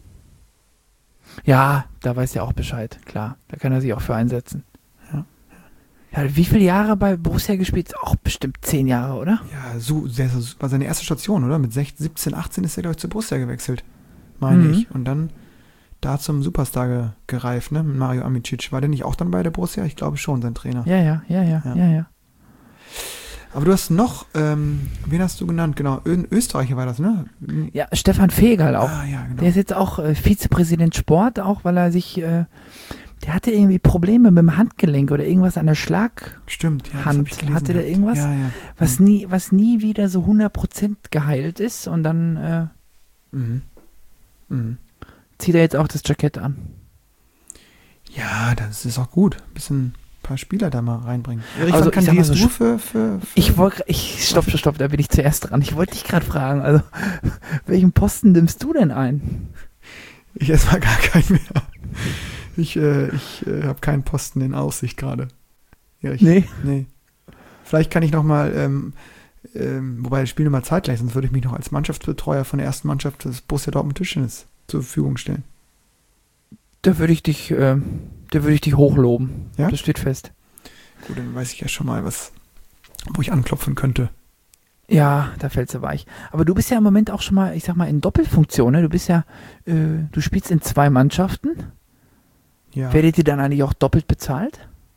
Ja, da weiß er auch Bescheid, klar. Da kann er sich auch für einsetzen. Ja. Ja, wie viele Jahre bei Borussia gespielt? Auch bestimmt zehn Jahre, oder? Ja, so, das war seine erste Station, oder? Mit sechzehn, siebzehn, achtzehn ist er, glaube ich, zu Borussia gewechselt, meine Mhm. ich. Und dann da zum Superstar ge, gereift, ne? Mit Mario Amicic. War der nicht auch dann bei der Borussia? Ich glaube schon, sein Trainer. Ja, ja, ja, ja, Ja. ja, ja. Aber du hast noch, ähm, wen hast du genannt? Genau, Ö- Österreicher war das, ne? Ja, Stefan Fegal auch. Ah, ja, genau. Der ist jetzt auch äh, Vizepräsident Sport, auch weil er sich, äh, der hatte irgendwie Probleme mit dem Handgelenk oder irgendwas an der Schlag, Stimmt, ja. das Hand. hab ich gelesen Hatte der gehabt. irgendwas? Ja, ja. was nie, was nie wieder so hundert Prozent geheilt ist und dann äh, Mhm. Mhm. zieht er jetzt auch das Jackett an. Ja, das ist auch gut. Ein bisschen ein paar Spieler da mal reinbringen. Erich, Also, wann ich sag mal kandidierst so, du für, für, für Ich wollte, ich, stopp, stopp, stopp, da bin ich zuerst dran. Ich wollte dich gerade fragen, also, welchen Posten nimmst du denn ein? Ich erstmal gar keinen mehr. Ich, äh, ich äh, habe keinen Posten in Aussicht gerade. Erich. Nee. Nee. Vielleicht kann ich noch mal, ähm, ähm, wobei das Spiel nochmal zeitgleich, sonst würde ich mich noch als Mannschaftsbetreuer von der ersten Mannschaft des Borussia Dortmund Tischtennis zur Verfügung stellen. Da würde ich dich, äh, da würde ich dich hochloben. Ja? Das steht fest. Gut, dann weiß ich ja schon mal, was, wo ich anklopfen könnte. Ja, da fällt's ja weich. Aber du bist ja im Moment auch schon mal, ich sag mal, in Doppelfunktion, ne? Du bist ja, äh, du spielst in zwei Mannschaften. Ja. Werdet ihr dann eigentlich auch doppelt bezahlt?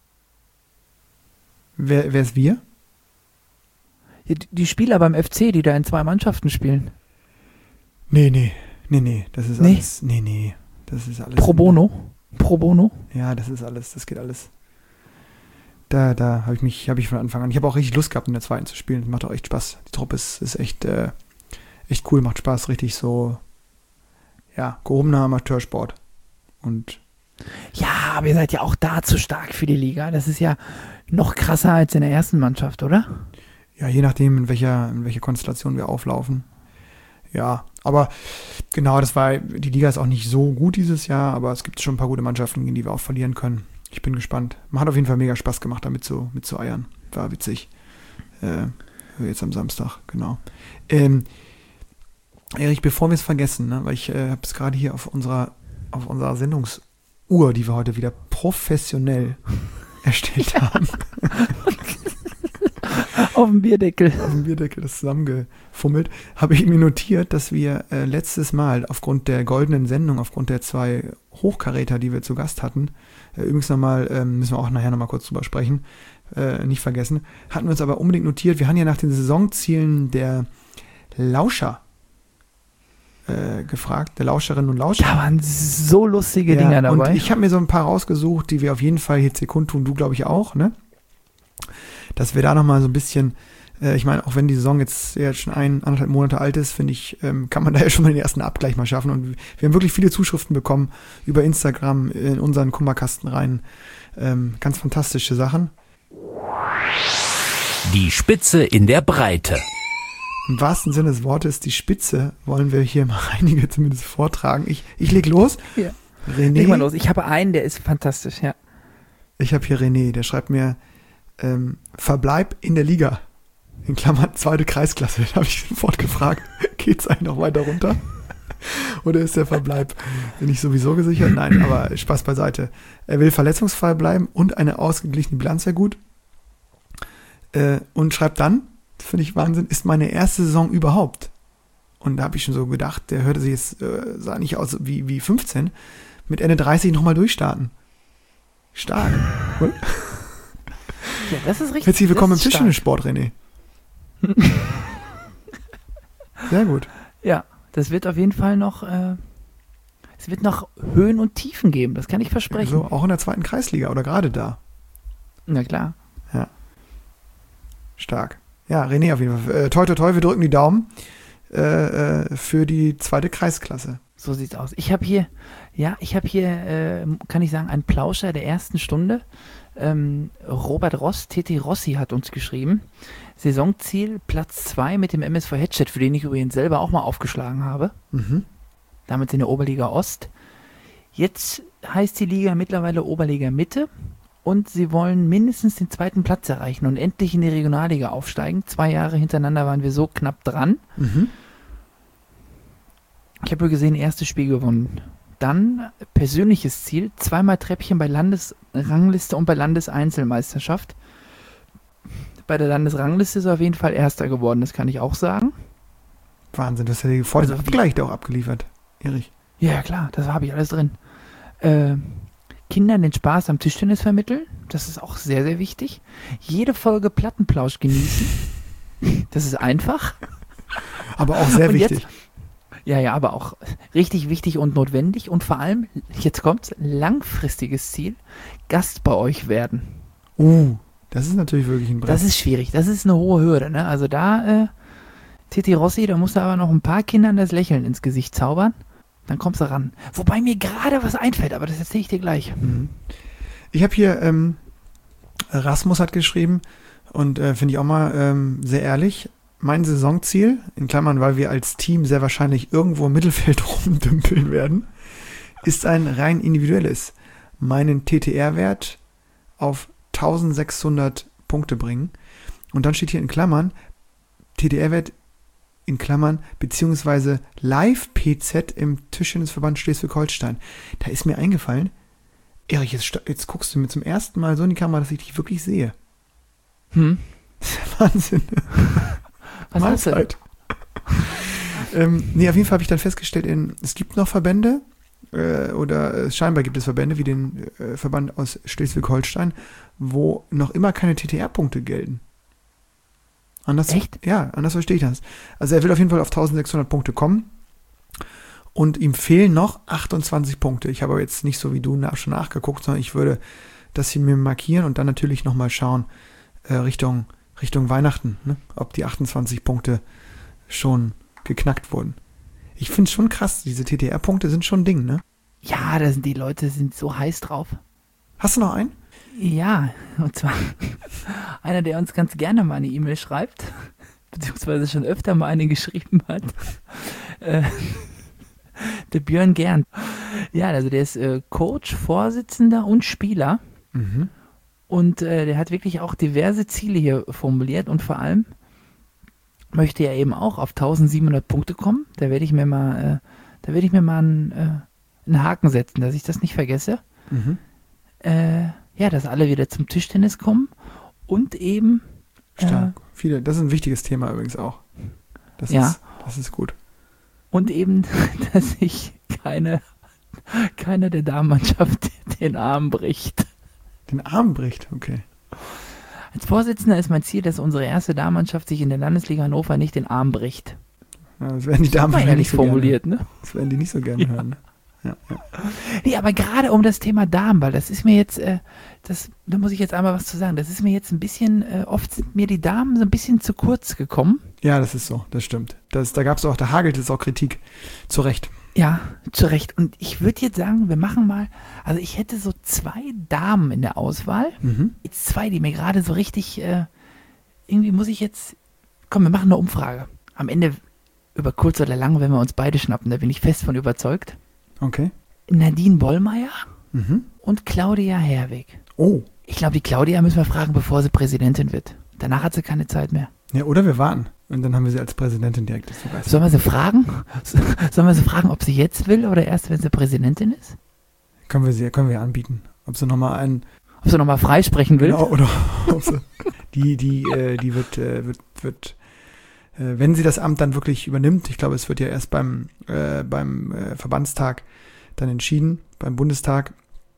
Wer, wer ist wir? Ja, die- Die Spieler beim F C, die da in zwei Mannschaften spielen. Nee, nee, nee, nee, das ist Nee? alles, nee, nee, das ist alles. Pro bono? Pro bono? Ja, das ist alles, das geht alles. Da, da habe ich mich, habe ich von Anfang an, ich habe auch richtig Lust gehabt, in der zweiten zu spielen. Macht auch echt Spaß. Die Truppe ist, ist echt, äh, echt cool, macht Spaß, richtig so, ja, gehobener Amateursport. Und Ja, aber ihr seid ja auch da zu stark für die Liga. Das ist ja noch krasser als in der ersten Mannschaft, oder? ja, je nachdem, in welcher, in welcher Konstellation wir auflaufen. Ja, aber genau, das war, die Liga ist auch nicht so gut dieses Jahr, aber es gibt schon ein paar gute Mannschaften, gegen die wir auch verlieren können. Ich bin gespannt. Man hat auf jeden Fall mega Spaß gemacht, damit zu, mit zu eiern. War witzig. Äh, jetzt am Samstag, genau. Ähm, Erich, bevor wir es vergessen, ne, weil ich äh, habe es gerade hier auf unserer, auf unserer Sendungsuhr, die wir heute wieder professionell erstellt haben, Auf dem Bierdeckel. auf dem Bierdeckel das zusammengefummelt, habe ich mir notiert, dass wir äh, letztes Mal aufgrund der goldenen Sendung, aufgrund der zwei Hochkaräter, die wir zu Gast hatten, äh, übrigens nochmal, ähm, müssen wir auch nachher nochmal kurz drüber sprechen, äh, nicht vergessen, hatten wir uns aber unbedingt notiert, wir haben ja nach den Saisonzielen der Lauscher äh, gefragt, der Lauscherinnen und Lauscher. Da waren so lustige Ja, Dinger dabei. Und ich habe mir so ein paar rausgesucht, die wir auf jeden Fall jetzt hier kundtun, du glaube ich auch, ne? Dass wir da nochmal so ein bisschen, äh, ich meine, auch wenn die Saison jetzt, jetzt schon ein, anderthalb Monate alt ist, finde ich, ähm, kann man da ja schon mal den ersten Abgleich mal schaffen. Und wir haben wirklich viele Zuschriften bekommen über Instagram in unseren Kummerkasten rein. Ähm, ganz fantastische Sachen. Die Spitze in der Breite. Im wahrsten Sinne des Wortes, die Spitze wollen wir hier mal einige zumindest vortragen. Ich, ich leg los. Ja. René, Leg mal los. Ich habe einen, der ist fantastisch, ja. Ich habe hier René, der schreibt mir, ähm, Verbleib in der Liga. In Klammern zweite Kreisklasse. Da habe ich sofort gefragt, geht's eigentlich noch weiter runter? Oder ist der Verbleib nicht sowieso gesichert? Nein, aber Spaß beiseite. Er will verletzungsfrei bleiben und eine ausgeglichene Bilanz, sehr gut. Äh, und schreibt dann, finde ich Wahnsinn, ist meine erste Saison überhaupt. Und da habe ich schon so gedacht, der hörte sich jetzt, äh, sah nicht aus wie, wie fünfzehn, mit Ende dreißig nochmal durchstarten. Stark. Oder? Ja, das ist richtig. Herzlich willkommen im das ist stark. Tischtennissport, René. Sehr gut. Ja, das wird auf jeden Fall noch, äh, es wird noch Höhen und Tiefen geben, das kann ich versprechen. So, auch in der zweiten Kreisliga oder gerade da. Na klar. Stark. Ja, René auf jeden Fall. Äh, toi, toi, toi, wir drücken die Daumen äh, äh, für die zweite Kreisklasse. So sieht's aus. Ich habe hier, ja, ich habe hier, äh, kann ich sagen, einen Plauscher der ersten Stunde. Ähm, Robert Ross, T T Rossi hat uns geschrieben. Saisonziel Platz zwei mit dem M S V Headset, für den ich übrigens selber auch mal aufgeschlagen habe. Mhm. Damit in der Oberliga Ost. Jetzt heißt die Liga mittlerweile Oberliga Mitte. und sie wollen mindestens den zweiten Platz erreichen und endlich in die Regionalliga aufsteigen. Zwei Jahre hintereinander waren wir so knapp dran. Mhm. Ich habe gesehen, erstes Spiel gewonnen. Dann persönliches Ziel, zweimal Treppchen bei Landesrangliste und bei Landeseinzelmeisterschaft. Bei der Landesrangliste ist er auf jeden Fall Erster geworden, das kann ich auch sagen. Wahnsinn, das hat er vor dem Also, Abgleich auch abgeliefert, Erich. Ja, klar, das habe ich alles drin. Äh, Kindern den Spaß am Tischtennis vermitteln, das ist auch sehr, sehr wichtig. Jede Folge Plattenplausch genießen, das ist einfach. Aber auch sehr Und wichtig. Jetzt, ja, ja, aber auch richtig wichtig und notwendig und vor allem, jetzt kommt's, langfristiges Ziel, Gast bei euch werden. Uh, das ist natürlich wirklich ein Brett. Das ist schwierig, das ist eine hohe Hürde, ne? Also da, äh, Titi Rossi, da musst du aber noch ein paar Kindern das Lächeln ins Gesicht zaubern, dann kommst du ran. Wobei mir gerade was einfällt, aber das erzähle ich dir gleich. Mhm. Ich habe hier, ähm, Rasmus hat geschrieben und äh, finde ich auch mal ähm, sehr ehrlich, mein Saisonziel, in Klammern, weil wir als Team sehr wahrscheinlich irgendwo im Mittelfeld rumdümpeln werden, ist ein rein individuelles. Meinen T T R-Wert auf eintausendsechshundert Punkte bringen. Und dann steht hier in Klammern, T T R-Wert in Klammern, beziehungsweise Live-P Z im Tischtennisverband Schleswig-Holstein. Da ist mir eingefallen, Erich, jetzt, jetzt guckst du mir zum ersten Mal so in die Kamera, dass ich dich wirklich sehe. Hm? Das ist ja Wahnsinn. Was hast du? Mahlzeit. ähm, nee, auf jeden Fall habe ich dann festgestellt, in, es gibt noch Verbände, äh, oder äh, scheinbar gibt es Verbände, wie den äh, Verband aus Schleswig-Holstein, wo noch immer keine T T R-Punkte gelten. Anders, Echt? Ja, anders verstehe ich das. Also er will auf jeden Fall auf eintausendsechshundert Punkte kommen und ihm fehlen noch achtundzwanzig Punkte. Ich habe aber jetzt nicht so wie du nach, schon nachgeguckt, sondern ich würde das hier mir markieren und dann natürlich nochmal schauen, äh, Richtung, Richtung Weihnachten, ne? Ob die achtundzwanzig Punkte schon geknackt wurden. Ich finde es schon krass, diese T T R-Punkte sind schon ein Ding, ne? Ja, da sind die Leute sind so heiß drauf. Hast du noch einen? Ja, und zwar einer, der uns ganz gerne mal eine E-Mail schreibt, beziehungsweise schon öfter mal eine geschrieben hat. Äh, der Björn Gern. Ja, also der ist äh, Coach, Vorsitzender und Spieler. Mhm. Und äh, der hat wirklich auch diverse Ziele hier formuliert und vor allem möchte er eben auch auf eintausendsiebenhundert Punkte kommen. Da werde ich mir mal, äh, da werde ich mir mal einen, äh, einen Haken setzen, dass ich das nicht vergesse. Mhm. Äh, ja, dass alle wieder zum Tischtennis kommen und eben Stark. Äh, Viele, das ist ein wichtiges Thema übrigens auch. Das ja. ist, das ist gut. Und eben, dass sich keine, keiner der Damenmannschaft den Arm bricht. Den Arm bricht, okay. Als Vorsitzender ist mein Ziel, dass unsere erste Damenmannschaft sich in der Landesliga Hannover nicht den Arm bricht. Ja, das werden die Damen das vielleicht nicht so formuliert, gerne. ne? Das werden die nicht so gerne Ja. hören. Ne? Ja, ja. Nee, aber gerade um das Thema Damenball, das ist mir jetzt, äh, das, da muss ich jetzt einmal was zu sagen, das ist mir jetzt ein bisschen, äh, oft sind mir die Damen so ein bisschen zu kurz gekommen. Ja, das ist so, das stimmt. Das, da gab es auch, da hagelt es auch Kritik. Zu Recht. Ja, zu Recht. Und ich würde jetzt sagen, wir machen mal, also ich hätte so zwei Damen in der Auswahl. Mhm. Jetzt zwei, die mir gerade so richtig, äh, irgendwie muss ich jetzt, komm, wir machen eine Umfrage. Am Ende, über kurz oder lang, wenn wir uns beide schnappen, da bin ich fest von überzeugt. Okay. Nadine Bollmeier Mhm. und Claudia Herwig. Oh. Ich glaube, die Claudia müssen wir fragen, bevor sie Präsidentin wird. Danach hat sie keine Zeit mehr. Ja, oder wir warten. Und dann haben wir sie als Präsidentin direkt zu Gast. Sollen wir sie fragen? Sollen wir sie fragen, ob sie jetzt will oder erst, wenn sie Präsidentin ist? Können wir sie, können wir anbieten. Ob sie nochmal einen, Ob sie nochmal freisprechen will? genau, oder ob sie, die, die, äh, die wird, äh, wird, wird, äh, wenn sie das Amt dann wirklich übernimmt, ich glaube, es wird ja erst beim, äh, beim äh, Verbandstag dann entschieden, beim Bundestag,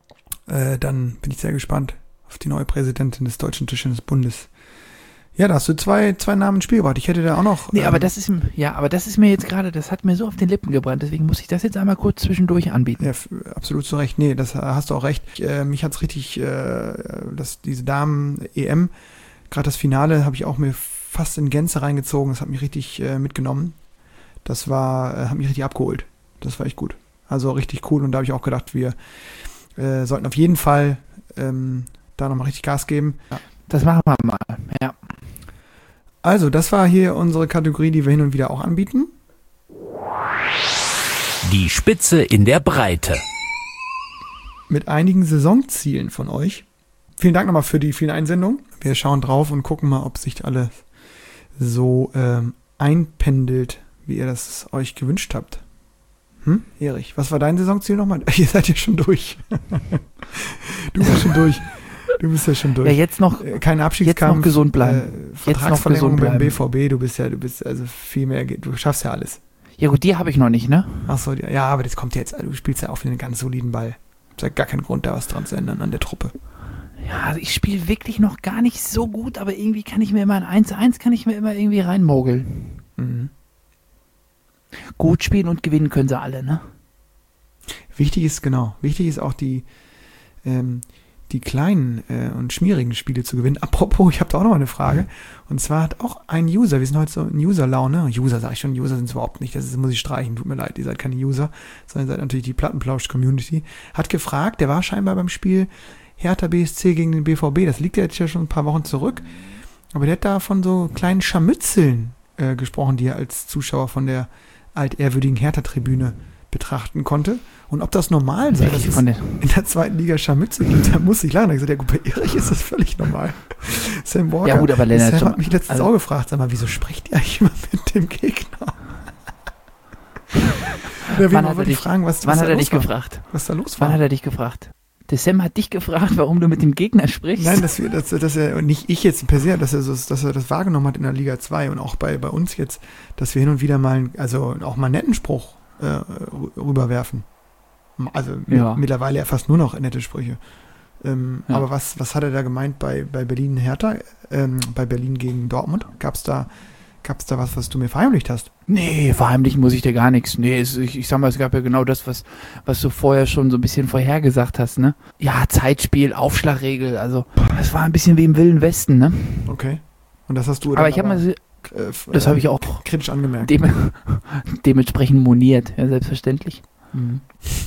äh, dann bin ich sehr gespannt auf die neue Präsidentin des Deutschen Tischtennisbundes. Ja, da hast du zwei, zwei Namen ins Spiel gebracht. Ich hätte da auch noch. Nee, ähm, aber das ist, ja, aber das ist mir jetzt gerade, das hat mir so auf den Lippen gebrannt, deswegen muss ich das jetzt einmal kurz zwischendurch anbieten. Ja, f- absolut zu Recht. Nee, das hast du auch recht. Ich, äh, mich hat's richtig, äh, das, diese Damen-E M, gerade das Finale, habe ich auch mir fast in Gänze reingezogen. Das hat mich richtig äh, mitgenommen. Das war, äh, hat mich richtig abgeholt. Das war echt gut. Also richtig cool. Und da habe ich auch gedacht, wir äh, sollten auf jeden Fall ähm, da nochmal richtig Gas geben. Ja. Das machen wir mal, ja. Also, das war hier unsere Kategorie, die wir hin und wieder auch anbieten. Die Spitze in der Breite. Mit einigen Saisonzielen von euch. vielen Dank nochmal für die vielen Einsendungen. Wir schauen drauf und gucken mal, ob sich alle so ähm, einpendelt, wie ihr das euch gewünscht habt. Hm? Erich, was war dein Saisonziel nochmal? Ihr seid ja schon durch. Du bist schon durch. Du bist ja schon durch. Ja, jetzt noch, Kein Abstiegskampf. jetzt noch gesund bleiben. Äh, Vertragsverlängerung Jetzt noch beim gesund B bleiben. V B. Du bist ja, du bist also viel mehr, du schaffst ja alles. Ja gut, die habe ich noch nicht, ne? Ach so, ja, aber das kommt jetzt, du spielst ja auch wieder einen ganz soliden Ball. Es hat gar keinen Grund, da was dran zu ändern an der Truppe. Ja, also ich spiele wirklich noch gar nicht so gut, aber irgendwie kann ich mir immer ein eins zu eins kann ich mir immer irgendwie reinmogeln. Mhm. Gut spielen und gewinnen können sie alle, ne? Wichtig ist, genau, wichtig ist auch die, ähm, die kleinen äh, und schmierigen Spiele zu gewinnen. Apropos, ich habe da auch noch mal eine Frage. Und zwar hat auch ein User, wir sind heute so in User-Laune. User, sage ich schon, User sind es überhaupt nicht. Das ist, muss ich streichen, tut mir leid, ihr seid keine User, sondern ihr seid natürlich die Plattenplausch-Community. Hat gefragt, der war scheinbar beim Spiel Hertha B S C gegen den B V B. Das liegt ja jetzt ja schon ein paar Wochen zurück. Aber der hat da von so kleinen Scharmützeln äh, gesprochen, die er als Zuschauer von der altehrwürdigen Hertha-Tribüne betrachten konnte. Und ob das normal sei, dass es Von der, in der zweiten Liga Scharmützel gibt, da muss ich lachen. Da habe ich gesagt, ja gut, bei Erich ist das völlig normal. Sam Walker, Ja gut, aber Lennart, Sam hat mich letztens also- auch gefragt, sag mal, wieso spricht ihr eigentlich immer mit dem Gegner? Ja, Wann hat er wollte ich dich- fragen, was, wann was hat da er los dich war. gefragt? Was da los Wann war. hat er dich gefragt? Der Sam hat dich gefragt, warum du mit dem Gegner sprichst? Nein, dass, wir, dass, dass er, und nicht ich jetzt per se, dass er, so, dass er das wahrgenommen hat in der Liga zwei und auch bei, bei uns jetzt, dass wir hin und wieder mal, also auch mal einen netten Spruch äh, rüberwerfen. Also Ja. mi- mittlerweile ja fast nur noch nette Sprüche. Ähm, Ja. Aber was, was hat er da gemeint bei, bei Berlin Hertha, ähm, bei Berlin gegen Dortmund? Gab's da, gab's da was, was du mir verheimlicht hast? Nee, verheimlichen muss ich dir gar nichts. Nee, es, ich, ich sag mal, es gab ja genau das, was, was du vorher schon so ein bisschen vorhergesagt hast, ne? Ja, Zeitspiel, Aufschlagregel, also es war ein bisschen wie im Wilden Westen, ne? Okay. Und das hast du Aber dann ich habe mal, äh, f- das äh, habe ich auch kritisch angemerkt. dem, dementsprechend moniert, ja, selbstverständlich. Mhm.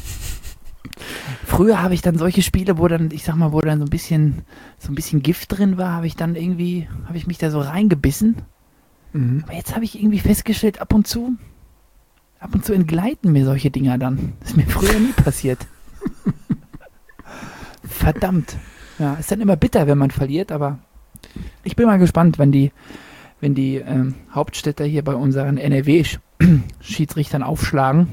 Früher habe ich dann solche Spiele, wo dann, ich sag mal, wo dann so ein bisschen, so ein bisschen Gift drin war, habe ich dann irgendwie, habe ich mich da so reingebissen. Mhm. Aber jetzt habe ich irgendwie festgestellt, ab und zu, ab und zu entgleiten mir solche Dinger dann. Das ist mir früher nie passiert. Verdammt. Ja, ist dann immer bitter, wenn man verliert, aber ich bin mal gespannt, wenn die, wenn die ähm, Hauptstädter hier bei unseren N R W-Schiedsrichtern aufschlagen.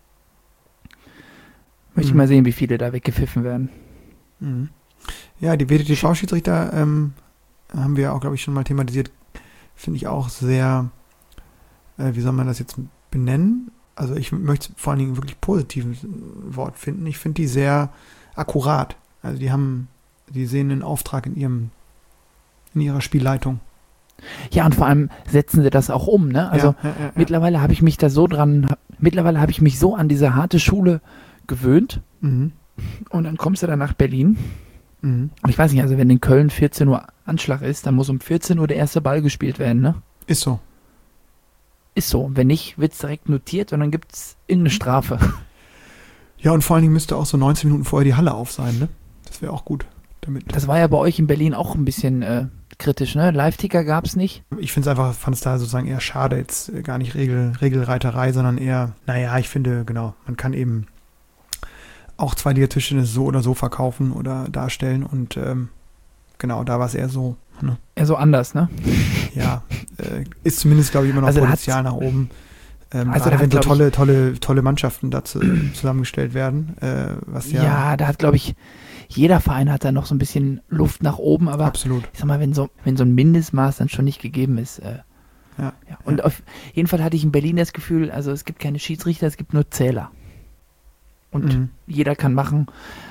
Möchte ich Mhm. mal sehen, wie viele da weggepfiffen werden. Mhm. Ja, die W D T V-Schiedsrichter ähm, haben wir auch, glaube ich, schon mal thematisiert. Finde ich auch sehr, äh, wie soll man das jetzt benennen? Also ich möchte vor allen Dingen wirklich ein positives Wort finden. Ich finde die sehr akkurat. Also die haben, die sehen einen Auftrag in ihrem, in ihrer Spielleitung. Ja, und vor allem setzen sie das auch um, ne? Also ja, ja, ja, ja. mittlerweile habe ich mich da so dran, mittlerweile habe ich mich so an diese harte Schule gewöhnt Mhm. und dann kommst du dann nach Berlin Mhm. und ich weiß nicht, also wenn in Köln vierzehn Uhr Anschlag ist, dann muss um vierzehn Uhr der erste Ball gespielt werden, ne? Ist so. Ist so. Wenn nicht, wird es direkt notiert und dann gibt es irgendeine Strafe. Ja, und vor allen Dingen müsste auch so neunzehn Minuten vorher die Halle auf sein, ne? Das wäre auch gut. Damit. Das war ja bei euch in Berlin auch ein bisschen äh, kritisch, ne? Live-Ticker gab es nicht. Ich finde es einfach, fand es da sozusagen eher schade, jetzt äh, gar nicht Regel, Regelreiterei, sondern eher, naja, ich finde, genau, man kann eben auch zwei Liga-Tischtennis so oder so verkaufen oder darstellen und ähm, genau, da war es eher so, ne? Ja, so anders, ne? Ja, äh, ist zumindest, glaube ich, immer noch Also da Potenzial nach oben. Ähm, Also gerade da wenn hat, so glaub tolle, tolle, tolle Mannschaften dazu zusammengestellt werden, äh, was ja, Ja, da hat, glaube ich, jeder Verein hat da noch so ein bisschen Luft nach oben, aber absolut. ich sag mal, wenn so, wenn so ein Mindestmaß dann schon nicht gegeben ist. Äh, Ja, ja. Und auf jeden Fall hatte ich in Berlin das Gefühl, also es gibt keine Schiedsrichter, es gibt nur Zähler. Und Mhm. jeder kann machen,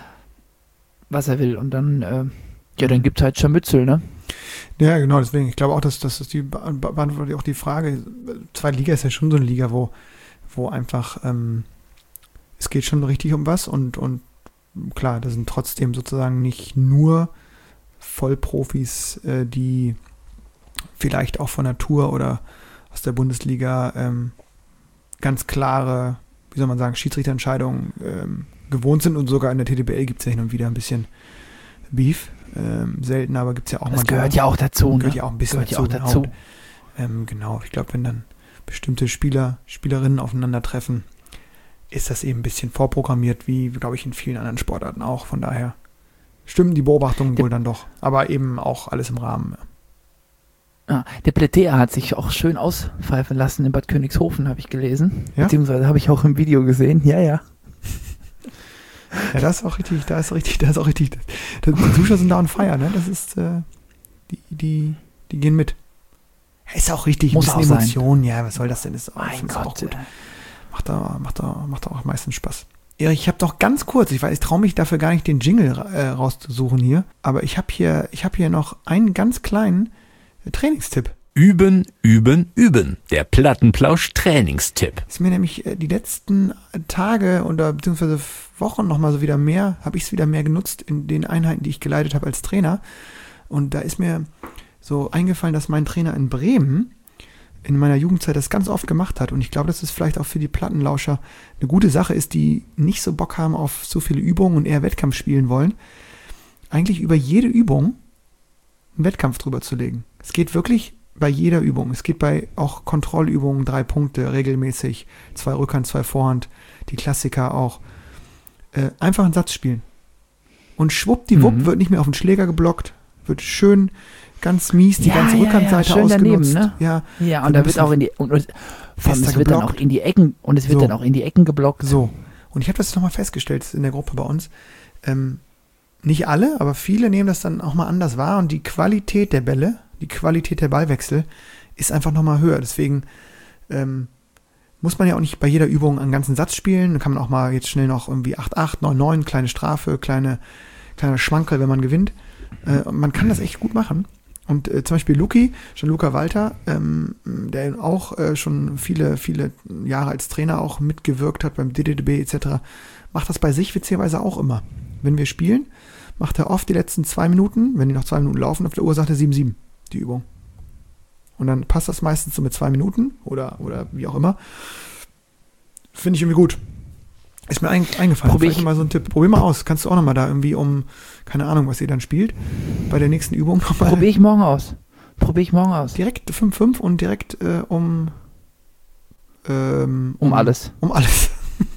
was er will. Und dann, äh, ja, dann gibt es halt Scharmützel, ne? Ja, genau, deswegen. Ich glaube auch, dass das ist die be- be- beantwortet auch die Frage. Zweite Liga ist ja schon so eine Liga, wo, wo einfach ähm, es geht schon richtig um was und, und klar, das sind trotzdem sozusagen nicht nur Vollprofis, äh, die vielleicht auch von Natur oder aus der Bundesliga ähm, ganz klare, wie soll man sagen, Schiedsrichterentscheidungen ähm, gewohnt sind und sogar in der T D B L gibt es ja hin und wieder ein bisschen Beef. Ähm, selten, aber gibt es ja auch Das manchmal. gehört ja auch dazu, ne? Gehört ja auch ein bisschen Gehört ja auch dazu. dazu. Genau. Ähm, genau, ich glaube, wenn dann bestimmte Spieler, Spielerinnen aufeinandertreffen, ist das eben ein bisschen vorprogrammiert, wie, glaube ich, in vielen anderen Sportarten auch. Von daher stimmen die Beobachtungen Der- wohl dann doch. Aber eben auch alles im Rahmen. Ja, der Plätea hat sich auch schön auspfeifen lassen in Bad Königshofen, habe ich gelesen. Ja? Beziehungsweise habe ich auch im Video gesehen. Ja, ja. Ja, das ist auch richtig, da ist richtig, da ist auch richtig. Das, die Zuschauer sind da on fire, ne? Das ist, äh, die, die, die gehen mit. Ja, ist auch richtig, Muss ein bisschen auch sein. Emotion, ja, was soll das denn? Ist auch, Mein ist auch Gott. gut. äh, Macht da, macht da, macht da auch meistens Spaß. Erich, ich habe doch ganz kurz, ich weiß, ich traue mich dafür gar nicht, den Jingle äh, rauszusuchen hier, aber ich habe hier, ich habe hier noch einen ganz kleinen äh, Trainingstipp. Üben, üben, üben. Der Plattenplausch-Trainingstipp. Ist mir nämlich äh, die letzten Tage oder beziehungsweise Wochen nochmal so wieder mehr, habe ich es wieder mehr genutzt in den Einheiten, die ich geleitet habe als Trainer. Und da ist mir so eingefallen, dass mein Trainer in Bremen in meiner Jugendzeit das ganz oft gemacht hat. Und ich glaube, dass es vielleicht auch für die Plattenlauscher eine gute Sache ist, die nicht so Bock haben auf so viele Übungen und eher Wettkampf spielen wollen, eigentlich über jede Übung einen Wettkampf drüber zu legen. Es geht wirklich bei jeder Übung. Es geht bei auch Kontrollübungen, drei Punkte regelmäßig, zwei Rückhand, zwei Vorhand, die Klassiker auch. Äh, einfach einen Satz spielen. Und schwuppdiwupp Mhm. wird nicht mehr auf den Schläger geblockt, wird schön ganz mies die Ja, ganze ja, Rückhandseite ja, schön daneben, ausgenutzt. ne? Ja, Ja, Wird und da ein wird auch in die und, und, vor allem, fester es wird dann auch geblockt. in die Ecken und es wird So. dann auch in die Ecken geblockt. so. Und ich habe das nochmal festgestellt in der Gruppe bei uns. Ähm, nicht alle, aber viele nehmen das dann auch mal anders wahr und die Qualität der Bälle, die Qualität der Ballwechsel ist einfach nochmal höher. Deswegen ähm, muss man ja auch nicht bei jeder Übung einen ganzen Satz spielen. Dann kann man auch mal jetzt schnell noch irgendwie acht acht, neun neun, kleine Strafe, kleine, kleine Schwankel, wenn man gewinnt. Äh, man kann das echt gut machen. Und äh, zum Beispiel Luki, Gianluca Walter, ähm, der auch äh, schon viele, viele Jahre als Trainer auch mitgewirkt hat beim D D D B et cetera, macht das bei sich witzigerweise auch immer. Wenn wir spielen, macht er oft die letzten zwei Minuten, wenn die noch zwei Minuten laufen, auf der Uhr sagt er sieben sieben, die Übung. Und dann passt das meistens so mit zwei Minuten oder, oder wie auch immer. Finde ich irgendwie gut. Ist mir ein, eingefallen. Probier Vielleicht ich- mal so ein Tipp. Probier mal aus. Kannst du auch nochmal da irgendwie um, keine Ahnung, was ihr dann spielt, bei der nächsten Übung nochmal Probiere ich morgen aus. Probiere ich morgen aus. direkt fünf fünf und direkt äh, um, ähm, Um alles. Um alles.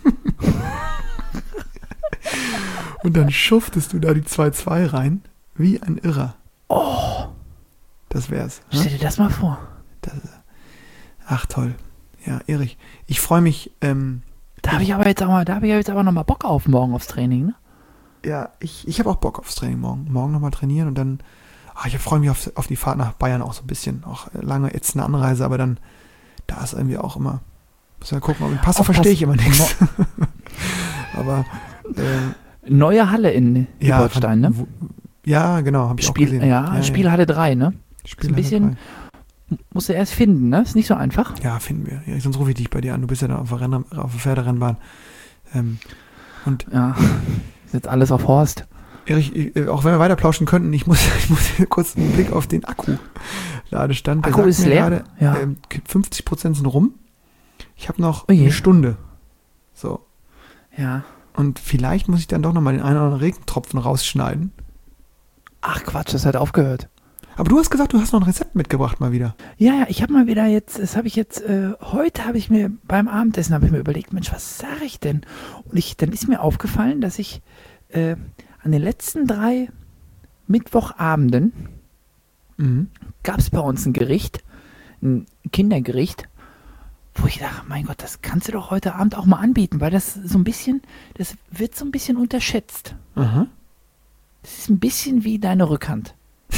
Und dann schuftest du da die zwei zwei rein, wie ein Irrer. Oh, Das wär's. Ne? stell dir das mal vor. Das, ach toll. Ja, Erich. Ich freue mich, ähm, Da habe ich aber jetzt aber, da habe ich jetzt aber nochmal Bock auf morgen aufs Training, ne? ja, ich, ich habe auch Bock aufs Training morgen. Morgen nochmal trainieren und dann, ach, ich freue mich auf, auf die Fahrt nach Bayern auch so ein bisschen. Auch lange ätzende Anreise, aber dann, da ist irgendwie auch immer, muss ja gucken, ob Passau Aufpassen. verstehe ich immer nichts. Aber, äh, Neue Halle in ja, Ingolstadt, ne? wo- ja, genau, habe ich auch Spiel, gesehen. ja, Spielhalle drei, ne? Spiel ein bisschen- Musst du erst finden, ne? Ist nicht so einfach. Ja, finden wir. Ja, sonst rufe ich dich bei dir an. Du bist ja da auf der, Renn auf der Pferderennbahn. Ähm, und Ja. Ist jetzt alles auf Horst. Erich, äh, auch wenn wir weiter plauschen könnten, ich muss, ich muss hier kurz einen Blick auf den Akku-Ladestand. Der Akku sagt ist mir leer? Gerade, Ja. ähm, fünfzig Prozent sind rum. Ich habe noch Oh je. eine Stunde. So. Ja. Und vielleicht muss ich dann doch nochmal den einen oder anderen Regentropfen rausschneiden. Ach Quatsch, das hat aufgehört. Aber du hast gesagt, du hast noch ein Rezept mitgebracht mal wieder. Ja, ja, ich habe mal wieder jetzt, das habe ich jetzt, äh, heute habe ich mir beim Abendessen habe ich mir überlegt, Mensch, was sage ich denn? Und ich, dann ist mir aufgefallen, dass ich äh, an den letzten drei Mittwochabenden Mhm. gab es bei uns ein Gericht, ein Kindergericht, wo ich dachte, mein Gott, das kannst du doch heute Abend auch mal anbieten, weil das so ein bisschen, das wird so ein bisschen unterschätzt. Aha. Das ist ein bisschen wie deine Rückhand.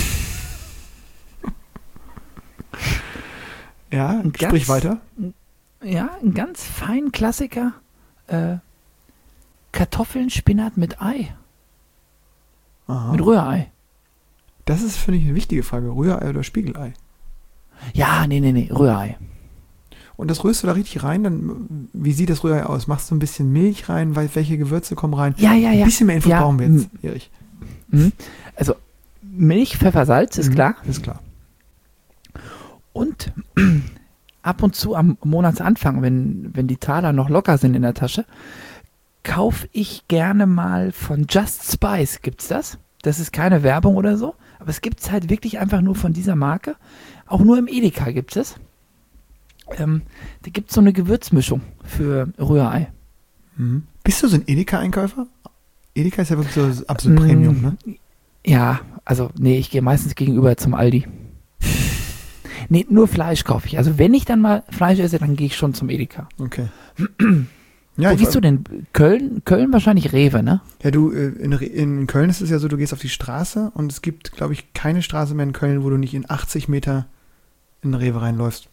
Ja, Ein sprich ganz- weiter. Ja, ein ganz fein Klassiker. Äh, Kartoffeln, Spinat mit Ei. Aha. Mit Rührei. Das ist, finde ich, eine wichtige Frage. Rührei oder Spiegelei? Ja, nee, nee, nee, Rührei. Und das rührst du da richtig rein, dann, wie sieht das Rührei aus? Machst du ein bisschen Milch rein, weil, welche Gewürze kommen rein? Ja, ja, Ein ja. bisschen mehr Info Ja, brauchen wir jetzt, Erich. Mhm. Also Milch, Pfeffer, Salz, ist Mhm, klar. Ist klar. Und ab und zu am Monatsanfang, wenn, wenn die Taler noch locker sind in der Tasche, kaufe ich gerne mal von Just Spice. Gibt's das? Das ist keine Werbung oder so, aber es gibt's halt wirklich einfach nur von dieser Marke. Auch nur im Edeka gibt's es. Ähm, da gibt's so eine Gewürzmischung für Rührei. Mhm. Bist du so ein Edeka-Einkäufer? Edeka ist ja wirklich so absolut Mm, Premium, ne? Ja, also nee, ich gehe meistens gegenüber zum Aldi. Nee, nur Fleisch kaufe ich. Also wenn ich dann mal Fleisch esse, dann gehe ich schon zum Edeka. Okay. Ja, Wo gehst du denn? Köln? Köln wahrscheinlich Rewe, ne? Ja, du, in, in Köln ist es ja so, du gehst auf die Straße und es gibt, glaube ich, keine Straße mehr in Köln, wo du nicht in achtzig Meter in den Rewe reinläufst.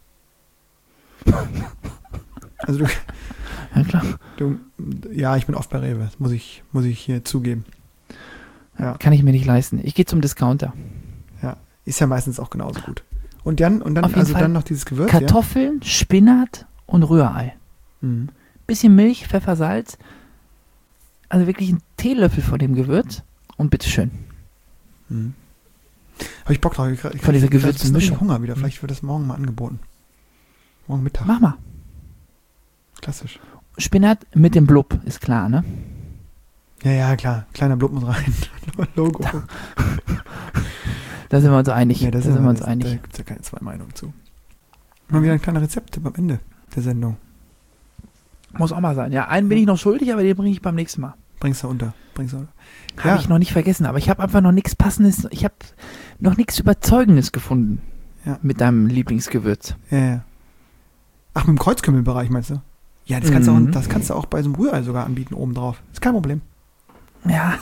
Also du, ja, klar. Du, ja, ich bin oft bei Rewe, das muss ich, muss ich hier zugeben. Ja. Kann ich mir nicht leisten. Ich gehe zum Discounter. Ja, ist ja meistens auch genauso gut. Und dann, und dann, Auf jeden also Fall dann noch dieses Gewürz. Kartoffeln, ja? Spinat und Rührei. Mhm. Bisschen Milch, Pfeffer, Salz. Also wirklich ein Teelöffel von dem Gewürz und bitteschön. Mhm. Habe ich Bock drauf. Ich, ich von dieser Gewürz gewürzten Mischung. Hunger wieder. Vielleicht wird das morgen mal angeboten. Morgen Mittag. Mach mal. Klassisch. Spinat mit dem Blub, ist klar, ne? Ja, ja, klar. Kleiner Blub muss rein. Logo. Da, da sind wir uns einig. Ja, da sind wir uns das, einig. Da gibt es ja keine zwei Meinungen zu. Mal wieder ein kleiner Rezepttipp am Ende der Sendung. Muss auch mal sein. Ja, einen bin ich noch schuldig, aber den bringe ich beim nächsten Mal. Bringst du unter. Bringst du unter. Habe Ja. ich noch nicht vergessen, aber ich habe einfach noch nichts Passendes, ich habe noch nichts Überzeugendes gefunden Ja. mit deinem Lieblingsgewürz. Ja, ja. Ach, mit dem Kreuzkümmelbereich meinst du? Ja, das kannst, du Mhm. auch, das kannst du auch bei so einem Rührei sogar anbieten, obendrauf. Ist kein Problem. Ja.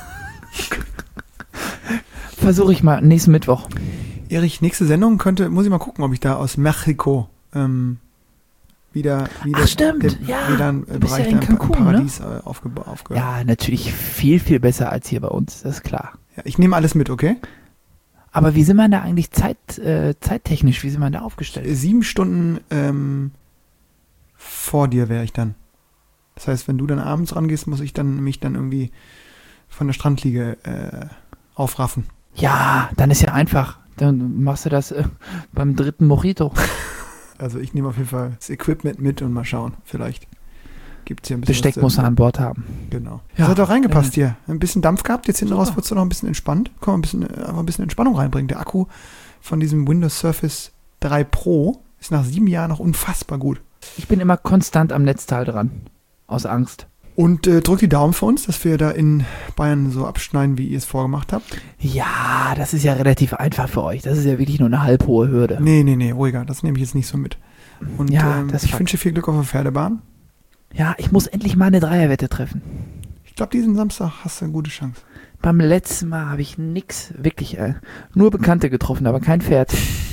Versuche ich mal nächsten Mittwoch. Erich, nächste Sendung könnte, muss ich mal gucken, ob ich da aus Mexiko ähm, wieder, wieder, Ach, stimmt, der, ja. wieder einen Du bist Bereich ja in da im, Cancun, im Paradies ne? aufge, aufgehört. Ja, natürlich viel, viel besser als hier bei uns, das ist klar. Ja, ich nehme alles mit, okay? Aber wie sind wir da eigentlich zeit, äh, zeittechnisch, wie sind wir da aufgestellt? Sieben Stunden ähm, vor dir wäre ich dann. Das heißt, wenn du dann abends rangehst, muss ich dann mich dann irgendwie von der Strandliege äh, aufraffen. Ja, dann ist ja einfach. Dann machst du das äh, beim dritten Mojito. Also ich nehme auf jeden Fall das Equipment mit und mal schauen. Vielleicht gibt es hier ein bisschen Besteck was zu muss er essen. an Bord haben. Genau. Ja, Das hat doch reingepasst äh, hier. Ein bisschen Dampf gehabt, jetzt hinten super. raus wurdest du noch ein bisschen entspannt. Komm, ein bisschen, äh, einfach ein bisschen Entspannung reinbringen. Der Akku von diesem Windows Surface drei Pro ist nach sieben Jahren noch unfassbar gut. Ich bin immer konstant am Netzteil dran. Aus Angst. Und äh, drückt die Daumen für uns, dass wir da in Bayern so abschneiden, wie ihr es vorgemacht habt. Ja, das ist ja relativ einfach für euch. Das ist ja wirklich nur eine halbhohe Hürde. Nee, nee, nee, ruhiger. Das nehme ich jetzt nicht so mit. Und Ja, ähm, das ich fuck. wünsche viel Glück auf der Pferdebahn. Ja, ich muss endlich mal eine Dreierwette treffen. Ich glaube, diesen Samstag hast du eine gute Chance. Beim letzten Mal habe ich nix, wirklich, äh, nur Bekannte getroffen, aber kein Pferd.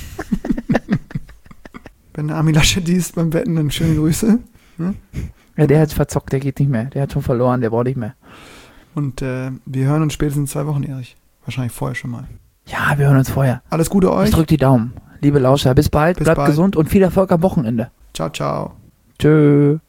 Wenn der Armin Laschet ist beim Wetten, dann schöne Grüße. Ja, der hat verzockt, der geht nicht mehr. Der hat schon verloren, der braucht nicht mehr. Und äh, wir hören uns spätestens in zwei Wochen, Erich. Wahrscheinlich vorher schon mal. Ja, wir hören uns vorher. Alles Gute euch. Ich drück die Daumen. Liebe Lauscher, bis bald, Bis bleibt bald. gesund und viel Erfolg am Wochenende. Ciao, ciao. Tschö.